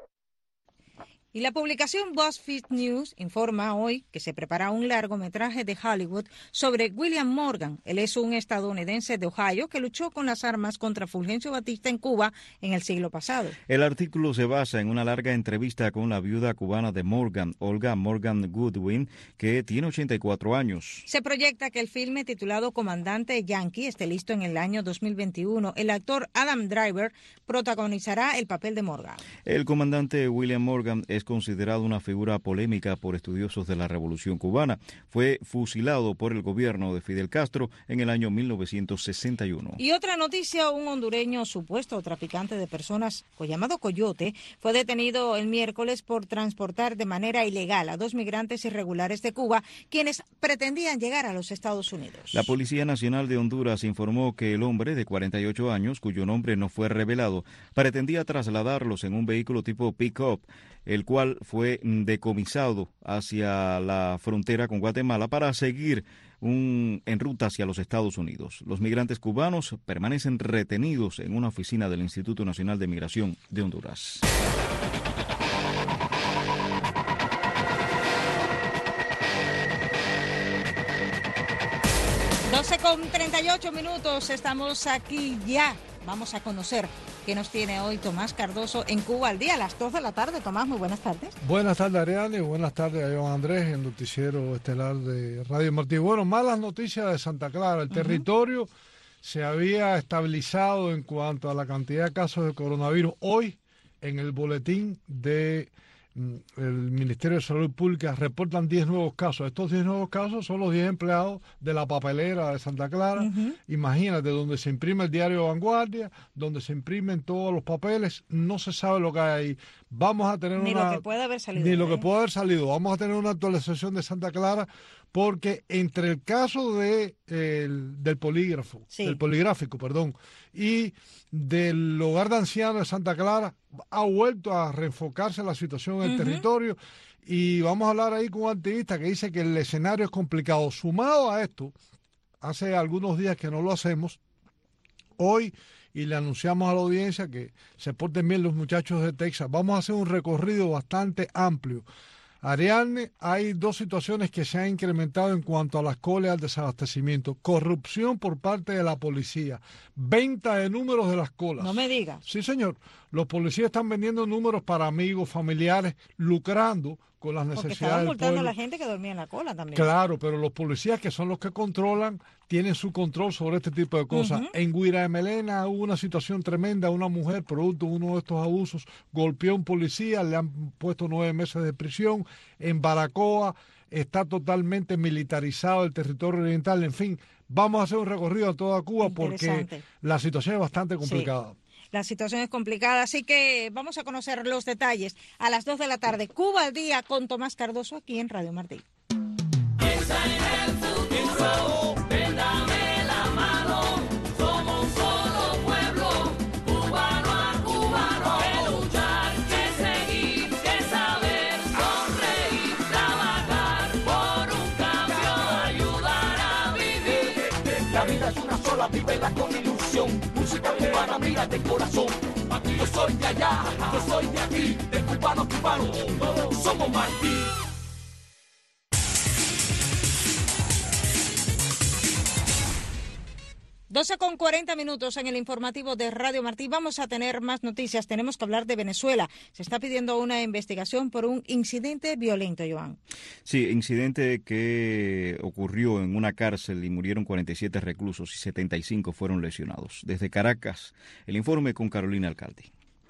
Y la publicación BuzzFeed News informa hoy que se prepara un largometraje de Hollywood sobre William Morgan. Él es un estadounidense de Ohio que luchó con las armas contra Fulgencio Batista en Cuba en el siglo pasado. El artículo se basa en una larga entrevista con la viuda cubana de Morgan, Olga Morgan Goodwin, que tiene ochenta y cuatro años. Se proyecta que el filme titulado Comandante Yankee esté listo en el año dos mil veintiuno. El actor Adam Driver protagonizará el papel de Morgan. El comandante William Morgan es considerado una figura polémica por estudiosos de la Revolución Cubana. Fue fusilado por el gobierno de Fidel Castro en el año mil novecientos sesenta y uno. Y otra noticia, un hondureño supuesto traficante de personas, llamado Coyote, fue detenido el miércoles por transportar de manera ilegal a dos migrantes irregulares de Cuba, quienes pretendían llegar a los Estados Unidos. La Policía Nacional de Honduras informó que el hombre de cuarenta y ocho años, cuyo nombre no fue revelado, pretendía trasladarlos en un vehículo tipo pick-up, el cual fue decomisado hacia la frontera con Guatemala para seguir un, en ruta hacia los Estados Unidos. Los migrantes cubanos permanecen retenidos en una oficina del Instituto Nacional de Migración de Honduras. doce con treinta y ocho minutos, estamos aquí ya. Vamos a conocer que nos tiene hoy Tomás Cardoso en Cuba al día a las dos de la tarde. Tomás, muy buenas tardes. Buenas tardes, Ariane, y buenas tardes a Joan Andrés, el noticiero estelar de Radio Martí. Bueno, malas noticias de Santa Clara. El uh-huh. territorio se había estabilizado en cuanto a la cantidad de casos de coronavirus. Hoy, en el boletín de el Ministerio de Salud Pública reportan diez nuevos casos. Estos diez nuevos casos son los diez empleados de la papelera de Santa Clara. Uh-huh. Imagínate, donde se imprime el diario Vanguardia, donde se imprimen todos los papeles, no se sabe lo que hay ahí. Vamos a tener ni una... lo que puede haber salido. Ni lo ¿eh? que puede haber salido. Vamos a tener una actualización de Santa Clara, porque entre el caso de, el, del polígrafo, sí. del poligráfico, perdón, y del hogar de ancianos de Santa Clara, ha vuelto a reenfocarse la situación en el uh-huh. territorio, y vamos a hablar ahí con un activista que dice que el escenario es complicado. Sumado a esto, hace algunos días que no lo hacemos, hoy, y le anunciamos a la audiencia que se porten bien los muchachos de Texas, vamos a hacer un recorrido bastante amplio. Ariadne, hay dos situaciones que se han incrementado en cuanto a las colas al desabastecimiento. Corrupción por parte de la policía. Venta de números de las colas. No me digas. Sí, señor. Los policías están vendiendo números para amigos, familiares, lucrando con las necesidades del pueblo. Porque estaban multando a la gente que dormía en la cola también. Claro, pero los policías, que son los que controlan, tienen su control sobre este tipo de cosas. Uh-huh. En Guira de Melena hubo una situación tremenda. Una mujer, producto de uno de estos abusos, golpeó a un policía, le han puesto nueve meses de prisión. En Baracoa está totalmente militarizado el territorio oriental. En fin, vamos a hacer un recorrido a toda Cuba porque la situación es bastante complicada. Sí. La situación es complicada, así que vamos a conocer los detalles a las dos de la tarde. Cuba al día con Tomás Cardoso aquí en Radio Martí. Piensa en el futuro, véndame la mano, somos un solo pueblo, cubano a cubano, que luchar, que seguir, que saber, sonreír, trabajar por un cambio, ayudar a vivir. La vida es una sola, vívela con ilusión. Música cubana, mira de corazón. Yo soy de allá, yo soy de aquí, de cubano a cubano, todos somos Martí. doce con cuarenta minutos en el informativo de Radio Martí. Vamos a tener más noticias. Tenemos que hablar de Venezuela. Se está pidiendo una investigación por un incidente violento, Joan. Sí, incidente que ocurrió en una cárcel y murieron cuarenta y siete reclusos y setenta y cinco fueron lesionados. Desde Caracas, el informe con Carolina Alcalde.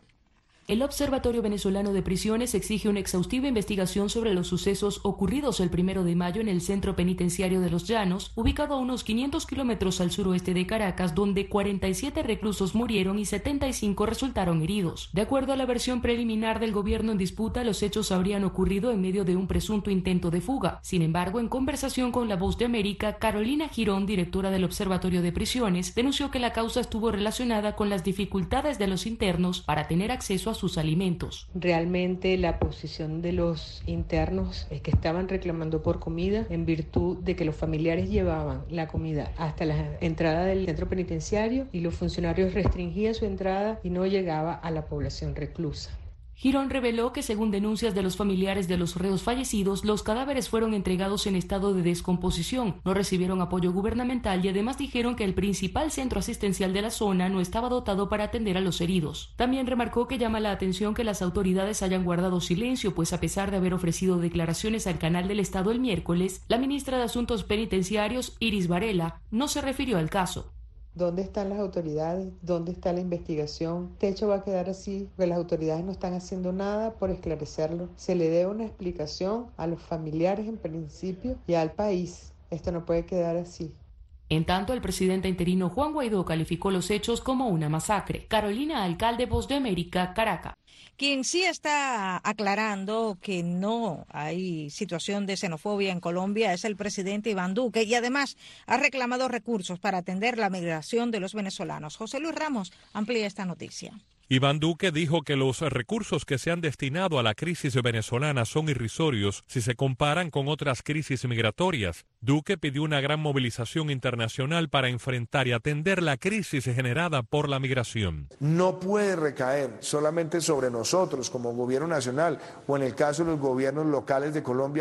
El Observatorio Venezolano de Prisiones exige una exhaustiva investigación sobre los sucesos ocurridos el primero de mayo en el Centro Penitenciario de Los Llanos, ubicado a unos quinientos kilómetros al suroeste de Caracas, donde cuarenta y siete reclusos murieron y setenta y cinco resultaron heridos. De acuerdo a la versión preliminar del gobierno en disputa, los hechos habrían ocurrido en medio de un presunto intento de fuga. Sin embargo, en conversación con La Voz de América, Carolina Girón, directora del Observatorio de Prisiones, denunció que la causa estuvo relacionada con las dificultades de los internos para tener acceso a sus alimentos. Realmente la posición de los internos es que estaban reclamando por comida en virtud de que los familiares llevaban la comida hasta la entrada del centro penitenciario y los funcionarios restringían su entrada y no llegaba a la población reclusa. Girón reveló que, según denuncias de los familiares de los reos fallecidos, los cadáveres fueron entregados en estado de descomposición, no recibieron apoyo gubernamental y además dijeron que el principal centro asistencial de la zona no estaba dotado para atender a los heridos. También remarcó que llama la atención que las autoridades hayan guardado silencio, pues a pesar de haber ofrecido declaraciones al Canal del Estado el miércoles, la ministra de Asuntos Penitenciarios, Iris Varela, no se refirió al caso. ¿Dónde están las autoridades? ¿Dónde está la investigación? Este hecho va a quedar así, porque las autoridades no están haciendo nada por esclarecerlo. Se le debe una explicación a los familiares en principio y al país. Esto no puede quedar así. En tanto, el presidente interino Juan Guaidó calificó los hechos como una masacre. Carolina Alcalde, Voz de América, Caracas. Quien sí está aclarando que no hay situación de xenofobia en Colombia es el presidente Iván Duque y además ha reclamado recursos para atender la migración de los venezolanos. José Luis Ramos amplía esta noticia. Iván Duque dijo que los recursos que se han destinado a la crisis venezolana son irrisorios si se comparan con otras crisis migratorias. Duque pidió una gran movilización internacional para enfrentar y atender la crisis generada por la migración. No puede recaer solamente sobre nosotros como gobierno nacional o en el caso de los gobiernos locales de Colombia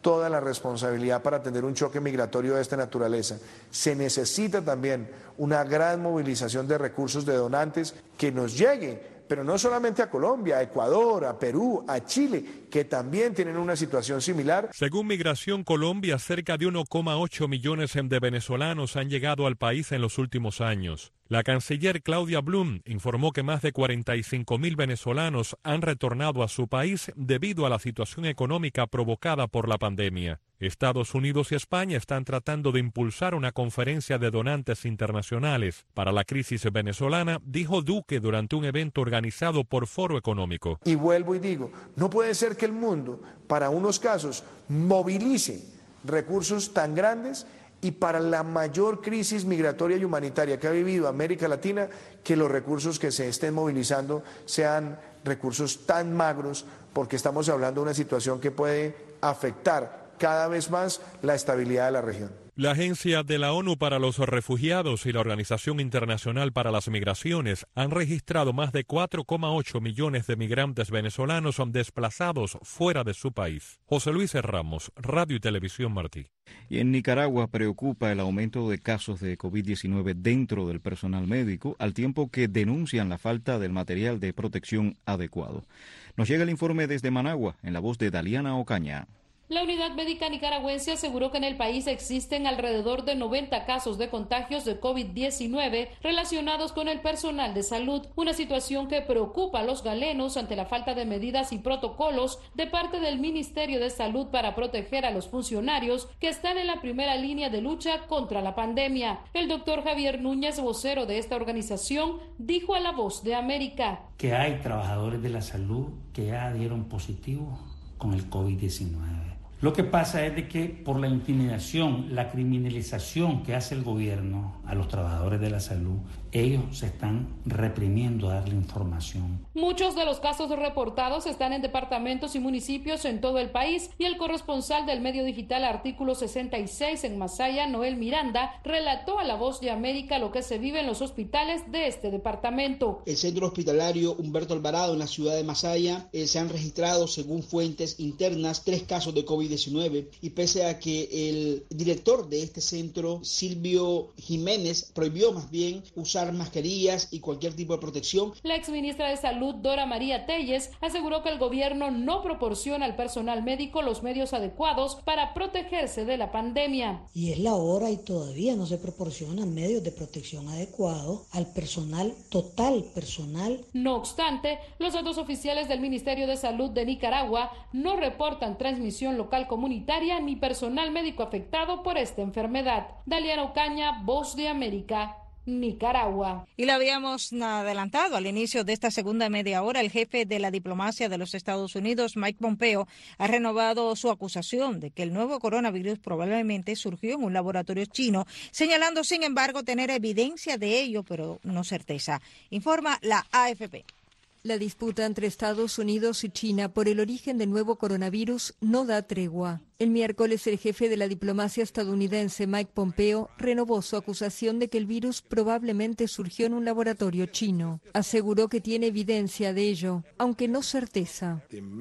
toda la responsabilidad para atender un choque migratorio de esta naturaleza. Se necesita también una gran movilización de recursos de donantes que nos llegue, pero no solamente a Colombia, a Ecuador, a Perú, a Chile, que también tienen una situación similar. Según Migración Colombia, cerca de uno coma ocho millones de venezolanos han llegado al país en los últimos años. La canciller Claudia Blum informó que más de cuarenta y cinco mil venezolanos han retornado a su país debido a la situación económica provocada por la pandemia. Estados Unidos y España están tratando de impulsar una conferencia de donantes internacionales para la crisis venezolana, dijo Duque durante un evento organizado por Foro Económico. Y vuelvo y digo, no puede ser que el mundo, para unos casos, movilice recursos tan grandes y para la mayor crisis migratoria y humanitaria que ha vivido América Latina, que los recursos que se estén movilizando sean recursos tan magros, porque estamos hablando de una situación que puede afectar cada vez más la estabilidad de la región. La Agencia de la ONU para los Refugiados y la Organización Internacional para las Migraciones han registrado más de cuatro coma ocho millones de migrantes venezolanos desplazados fuera de su país. José Luis Ramos, Radio y Televisión Martí. Y en Nicaragua preocupa el aumento de casos de COVID diecinueve dentro del personal médico, al tiempo que denuncian la falta del material de protección adecuado. Nos llega el informe desde Managua, en la voz de Daliana Ocaña. La unidad médica nicaragüense aseguró que en el país existen alrededor de noventa casos de contagios de COVID diecinueve relacionados con el personal de salud, una situación que preocupa a los galenos ante la falta de medidas y protocolos de parte del Ministerio de Salud para proteger a los funcionarios que están en la primera línea de lucha contra la pandemia. El doctor Javier Núñez, vocero de esta organización, dijo a La Voz de América que hay trabajadores de la salud que ya dieron positivo con el COVID diecinueve. Lo que pasa es de que por la intimidación, la criminalización que hace el gobierno a los trabajadores de la salud, ellos se están reprimiendo a darle información. Muchos de los casos reportados están en departamentos y municipios en todo el país, y el corresponsal del medio digital Artículo sesenta y seis en Masaya, Noel Miranda, relató a La Voz de América lo que se vive en los hospitales de este departamento. El centro hospitalario Humberto Alvarado en la ciudad de Masaya eh, se han registrado, según fuentes internas, tres casos de COVID diecinueve, y pese a que el director de este centro, Silvio Jiménez, prohibió más bien usar mascarillas y cualquier tipo de protección. La exministra de Salud, Dora María Telles, aseguró que el gobierno no proporciona al personal médico los medios adecuados para protegerse de la pandemia. Y es la hora y todavía no se proporcionan medios de protección adecuados al personal, total personal. No obstante, los datos oficiales del Ministerio de Salud de Nicaragua no reportan transmisión local comunitaria ni personal médico afectado por esta enfermedad. Daliana Ocaña, Voz de América, Nicaragua. Y lo habíamos adelantado al inicio de esta segunda media hora. El jefe de la diplomacia de los Estados Unidos, Mike Pompeo, ha renovado su acusación de que el nuevo coronavirus probablemente surgió en un laboratorio chino, señalando, sin embargo, tener evidencia de ello, pero no certeza. Informa la A F P. La disputa entre Estados Unidos y China por el origen del nuevo coronavirus no da tregua. El miércoles, el jefe de la diplomacia estadounidense, Mike Pompeo, renovó su acusación de que el virus probablemente surgió en un laboratorio chino. Aseguró que tiene evidencia de ello, aunque no certeza.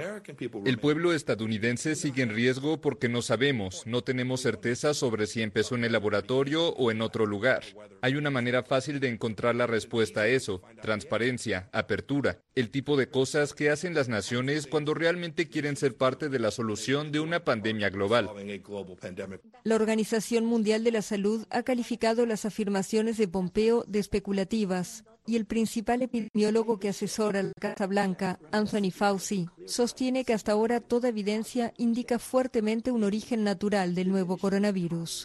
El pueblo estadounidense sigue en riesgo porque no sabemos, no tenemos certeza sobre si empezó en el laboratorio o en otro lugar. Hay una manera fácil de encontrar la respuesta a eso: transparencia, apertura, el tipo de cosas que hacen las naciones cuando realmente quieren ser parte de la solución de una pandemia global. La Organización Mundial de la Salud ha calificado las afirmaciones de Pompeo de especulativas, y el principal epidemiólogo que asesora a la Casa Blanca, Anthony Fauci, sostiene que hasta ahora toda evidencia indica fuertemente un origen natural del nuevo coronavirus.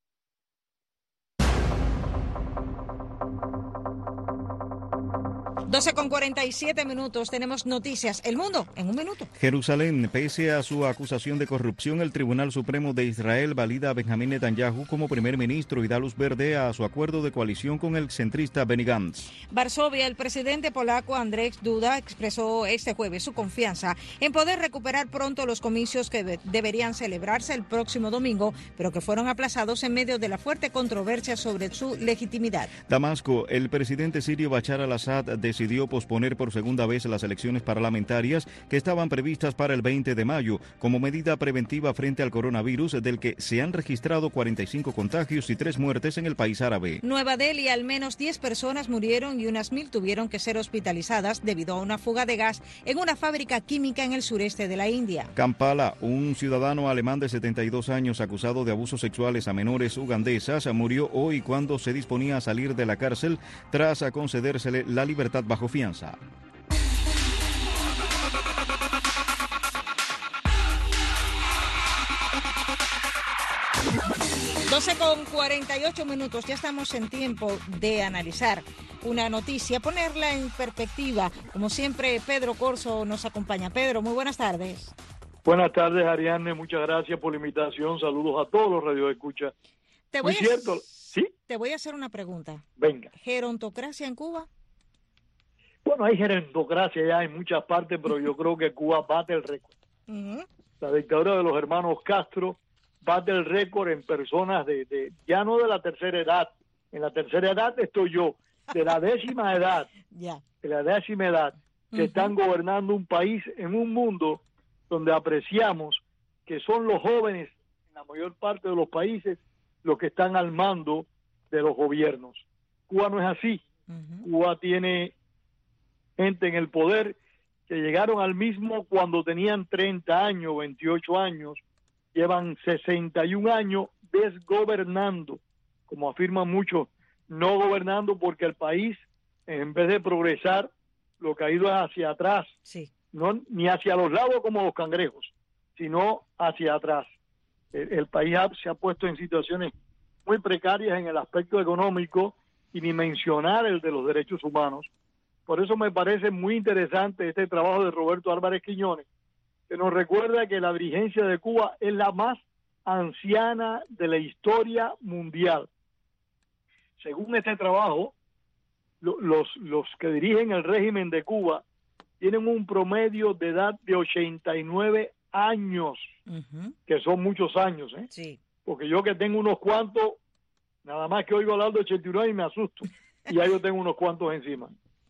doce con cuarenta y siete minutos, tenemos noticias. El mundo en un minuto. Jerusalén, pese a su acusación de corrupción, el Tribunal Supremo de Israel valida a Benjamín Netanyahu como primer ministro y da luz verde a su acuerdo de coalición con el centrista Benny Gantz. Varsovia, el presidente polaco Andrzej Duda expresó este jueves su confianza en poder recuperar pronto los comicios que de- deberían celebrarse el próximo domingo, pero que fueron aplazados en medio de la fuerte controversia sobre su legitimidad. Damasco, el presidente sirio Bashar al-Assad decidió posponer por segunda vez las elecciones parlamentarias que estaban previstas para el veinte de mayo, como medida preventiva frente al coronavirus, del que se han registrado cuarenta y cinco contagios y tres muertes en el país árabe. Nueva Delhi, al menos diez personas murieron y unas mil tuvieron que ser hospitalizadas debido a una fuga de gas en una fábrica química en el sureste de la India. Kampala, un ciudadano alemán de setenta y dos años acusado de abusos sexuales a menores ugandesas, murió hoy cuando se disponía a salir de la cárcel tras concedérsele la libertad bajo fianza. doce con cuarenta y ocho minutos, ya estamos en tiempo de analizar una noticia, ponerla en perspectiva. Como siempre, Pedro Corso nos acompaña. Pedro, muy buenas tardes. Buenas tardes, Ariadne, muchas gracias por la invitación. Saludos a todos los radioescuchas. Te voy Muy a, cierto, ¿sí? Te voy a hacer una pregunta. Venga. ¿Gerontocracia en Cuba? Bueno, hay gerontocracia ya en muchas partes, pero yo creo que Cuba bate el récord. Uh-huh. La dictadura de los hermanos Castro bate el récord en personas de, de, ya no de la tercera edad. En la tercera edad estoy yo, de la décima edad, Ya. de la décima edad, que Ujú. están gobernando un país en un mundo donde apreciamos que son los jóvenes, en la mayor parte de los países, los que están al mando de los gobiernos. Cuba no es así. Cuba tiene gente en el poder que llegaron al mismo cuando tenían treinta años, veintiocho años, llevan sesenta y un años desgobernando, como afirman muchos, no gobernando porque el país, en vez de progresar, lo que ha ido es hacia atrás, Sí. no ni hacia los lados como los cangrejos, sino hacia atrás. El, el país ha- se ha puesto en situaciones muy precarias en el aspecto económico y ni mencionar el de los derechos humanos. Por eso me parece muy interesante este trabajo de Roberto Álvarez Quiñones, que nos recuerda que la dirigencia de Cuba es la más anciana de la historia mundial. Según este trabajo, lo- los, los que dirigen el régimen de Cuba tienen un promedio de edad de ochenta y nueve años, Ujú. que son muchos años, ¿eh? Sí. Porque yo que tengo unos cuantos, nada más que oigo hablar de ochenta y nueve y me asusto, y ya yo tengo unos cuantos encima.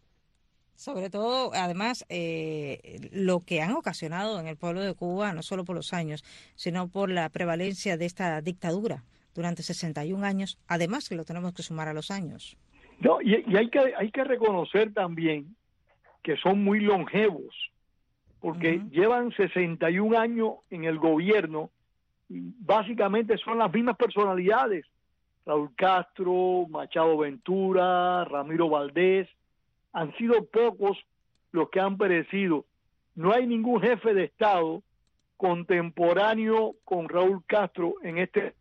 Sobre todo, además, eh, lo que han ocasionado en el pueblo de Cuba, no solo por los años, sino por la prevalencia de esta dictadura durante sesenta y un años, además que lo tenemos que sumar a los años. No, y, y hay que hay que reconocer también que son muy longevos, porque llevan sesenta y un años en el gobierno y básicamente son las mismas personalidades. Raúl Castro, Machado Ventura, Ramiro Valdés, han sido pocos los que han perecido. No hay ningún jefe de Estado contemporáneo con Raúl Castro en este.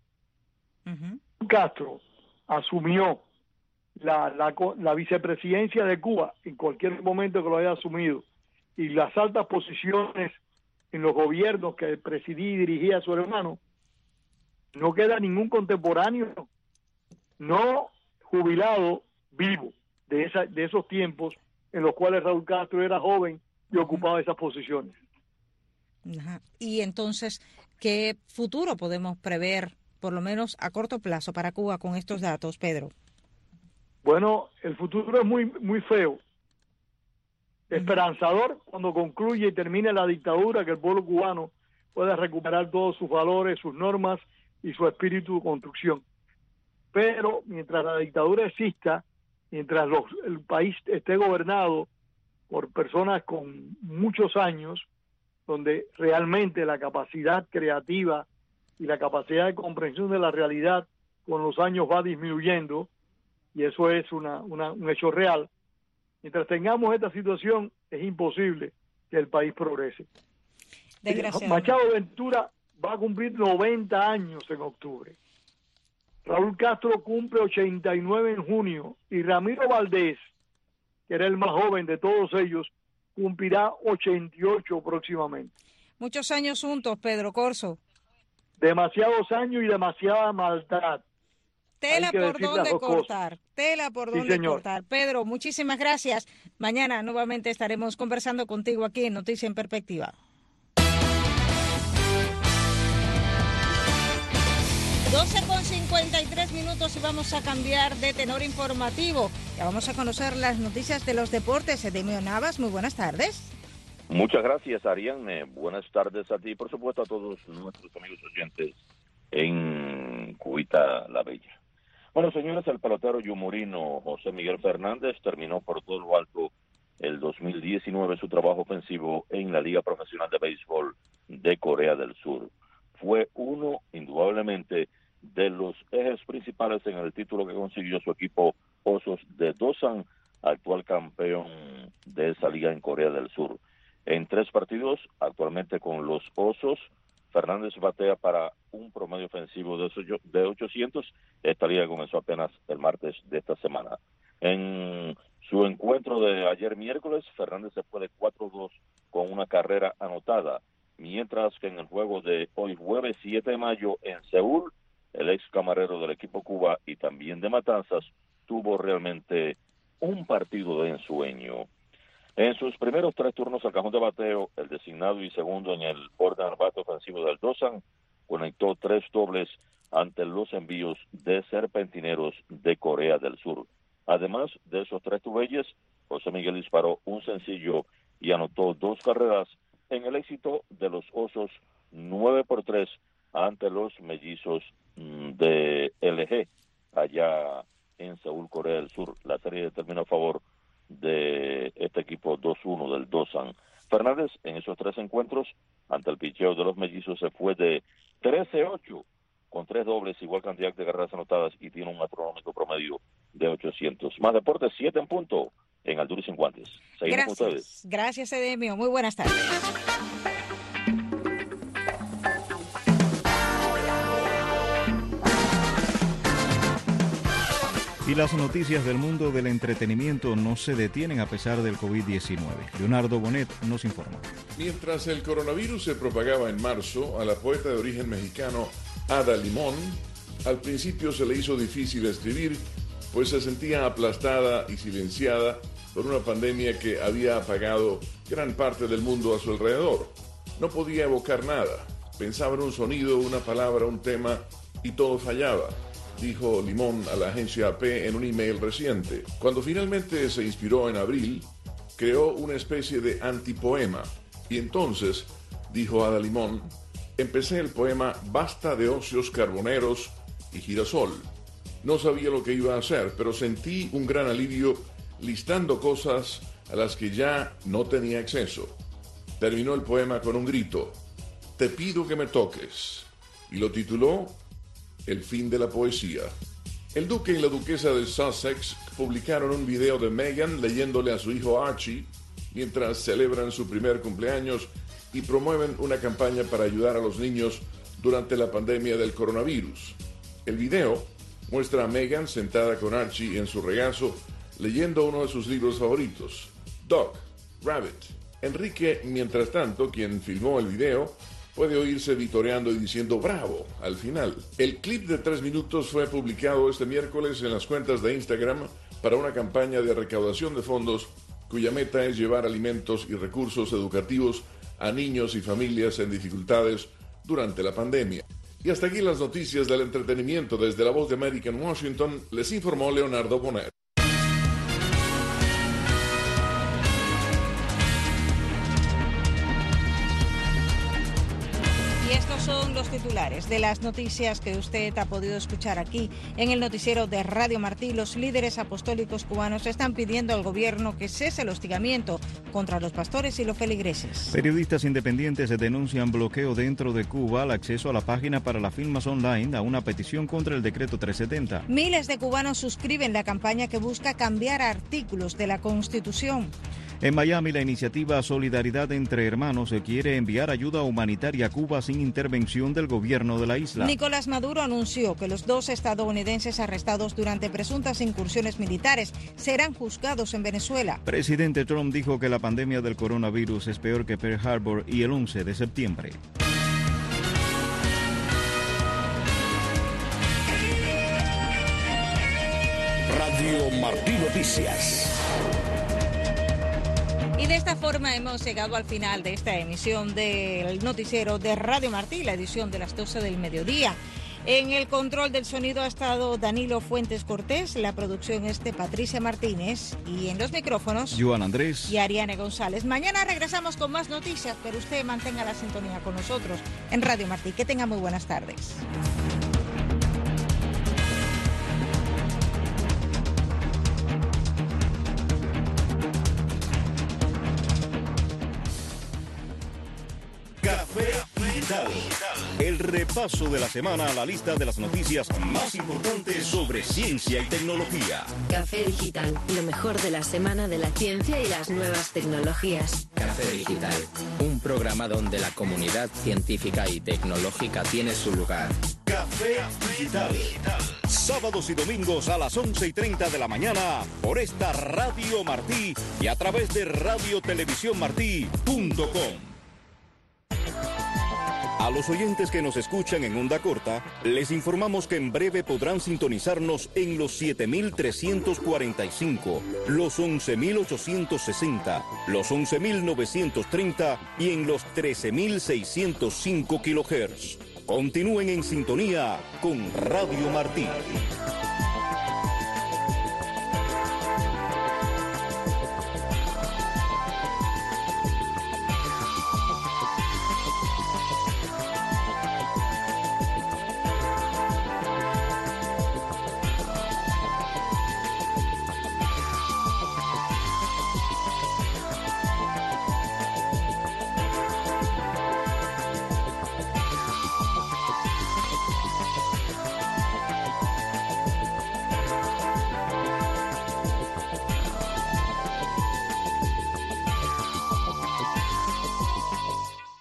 Castro asumió la, la, co- la vicepresidencia de Cuba en cualquier momento que lo haya asumido, y las altas posiciones en los gobiernos que presidía y dirigía a su hermano, no queda ningún contemporáneo no jubilado vivo de esa, de esos tiempos en los cuales Raúl Castro era joven y ocupaba esas posiciones. Ajá. Y entonces, ¿qué futuro podemos prever, por lo menos a corto plazo, para Cuba con estos datos, Pedro? Bueno, el futuro es muy muy feo. Esperanzador cuando concluye y termine la dictadura, que el pueblo cubano pueda recuperar todos sus valores, sus normas y su espíritu de construcción. Pero mientras la dictadura exista, mientras los, el país esté gobernado por personas con muchos años, donde realmente la capacidad creativa y la capacidad de comprensión de la realidad con los años va disminuyendo, y eso es una, una, un hecho real. Mientras tengamos esta situación, es imposible que el país progrese. Desgraciadamente. Machado Ventura va a cumplir noventa años en octubre. Raúl Castro cumple ochenta y nueve en junio, y Ramiro Valdés, que era el más joven de todos ellos, cumplirá ochenta y ocho próximamente. Muchos años juntos, Pedro Corso. Demasiados años y demasiada maldad. Tela Hay que por decir las dónde dos cosas. cortar, tela por Sí, dónde señor. cortar. Pedro, muchísimas gracias. Mañana nuevamente estaremos conversando contigo aquí en Noticia en Perspectiva. doce con cincuenta. cincuenta y tres minutos y vamos a cambiar de tenor informativo. Ya vamos a conocer las noticias de los deportes. Edemio Navas, muy buenas tardes. Muchas gracias, Ariane. Buenas tardes a ti y por supuesto a todos nuestros amigos oyentes en Cubita la Bella. Bueno, señores, el pelotero yumurino José Miguel Fernández terminó por todo lo alto el dos mil diecinueve su trabajo ofensivo en la Liga Profesional de Béisbol de Corea del Sur. Fue uno, indudablemente, de los ejes principales en el título que consiguió su equipo Osos de Dosan, actual campeón de esa liga en Corea del Sur. En tres partidos, actualmente con los Osos, Fernández batea para un promedio ofensivo de ochocientos. Esta liga comenzó apenas el martes de esta semana. En su encuentro de ayer miércoles, Fernández se fue de cuatro dos con una carrera anotada, mientras que en el juego de hoy jueves siete de mayo en Seúl, el ex camarero del equipo Cuba y también de Matanzas tuvo realmente un partido de ensueño. En sus primeros tres turnos al cajón de bateo, el designado y segundo en el orden al bate ofensivo del Dosan conectó tres dobles ante los envíos de Serpentineros de Corea del Sur. Además de esos tres tubelles, José Miguel disparó un sencillo y anotó dos carreras en el éxito de los Osos nueve por tres ante los mellizos de L G allá en Seúl, Corea del Sur. La serie terminó a favor de este equipo dos uno del Dosan. Fernández en esos tres encuentros ante el picheo de los mellizos se fue de trece ocho con tres dobles, igual cantidad de carreras anotadas y tiene un astronómico promedio de ochocientos. Más deportes, siete en punto en Altura y Sin Guantes. Seguimos Gracias. con ustedes. Gracias, Edemio. Muy buenas tardes. Y las noticias del mundo del entretenimiento no se detienen a pesar del COVID diecinueve. Leonardo Bonet nos informa. Mientras el coronavirus se propagaba en marzo, a la poeta de origen mexicano Ada Limón, al principio se le hizo difícil escribir, pues se sentía aplastada y silenciada por una pandemia que había apagado gran parte del mundo a su alrededor. No podía evocar nada, pensaba en un sonido, una palabra, un tema y todo fallaba, dijo Limón a la agencia A P en un email reciente. Cuando finalmente se inspiró en abril, creó una especie de antipoema. Y entonces, dijo Ada Limón, empecé el poema Basta de ocios carboneros y girasol. No sabía lo que iba a hacer, pero sentí un gran alivio listando cosas a las que ya no tenía acceso. Terminó el poema con un grito, te pido que me toques, y lo tituló El fin de la poesía. El duque y la duquesa de Sussex publicaron un video de Meghan leyéndole a su hijo Archie mientras celebran su primer cumpleaños y promueven una campaña para ayudar a los niños durante la pandemia del coronavirus. El video muestra a Meghan sentada con Archie en su regazo leyendo uno de sus libros favoritos, Dog, Rabbit. Enrique, mientras tanto, quien filmó el video, puede oírse vitoreando y diciendo bravo al final. El clip de tres minutos fue publicado este miércoles en las cuentas de Instagram para una campaña de recaudación de fondos cuya meta es llevar alimentos y recursos educativos a niños y familias en dificultades durante la pandemia. Y hasta aquí las noticias del entretenimiento. Desde La Voz de América en Washington, les informó Leonardo Bonet. Son los titulares de las noticias que usted ha podido escuchar aquí en el noticiero de Radio Martí. Los líderes apostólicos cubanos están pidiendo al gobierno que cese el hostigamiento contra los pastores y los feligreses. Periodistas independientes denuncian bloqueo dentro de Cuba al acceso a la página para las firmas online a una petición contra el decreto trescientos setenta. Miles de cubanos suscriben la campaña que busca cambiar artículos de la Constitución. En Miami, la iniciativa Solidaridad entre Hermanos quiere enviar ayuda humanitaria a Cuba sin intervención del gobierno de la isla. Nicolás Maduro anunció que los dos estadounidenses arrestados durante presuntas incursiones militares serán juzgados en Venezuela. Presidente Trump dijo que la pandemia del coronavirus es peor que Pearl Harbor y el once de septiembre. Radio Martí Noticias. Y de esta forma hemos llegado al final de esta emisión del noticiero de Radio Martí, la edición de las doce del mediodía. En el control del sonido ha estado Danilo Fuentes Cortés, la producción es de Patricia Martínez y en los micrófonos Joan Andrés y Ariane González. Mañana regresamos con más noticias, pero usted mantenga la sintonía con nosotros en Radio Martí. Que tenga muy buenas tardes. Café Digital. El repaso de la semana a la lista de las noticias más importantes sobre ciencia y tecnología. Café Digital, lo mejor de la semana de la ciencia y las nuevas tecnologías. Café Digital, un programa donde la comunidad científica y tecnológica tiene su lugar. Café Digital. Sábados y domingos a las once y treinta de la mañana por esta Radio Martí y a través de radio televisión martí punto com. A los oyentes que nos escuchan en onda corta, les informamos que en breve podrán sintonizarnos en los siete mil trescientos cuarenta y cinco, los once mil ochocientos sesenta, los once mil novecientos treinta y en los trece mil seiscientos cinco kilohertz. Continúen en sintonía con Radio Martí.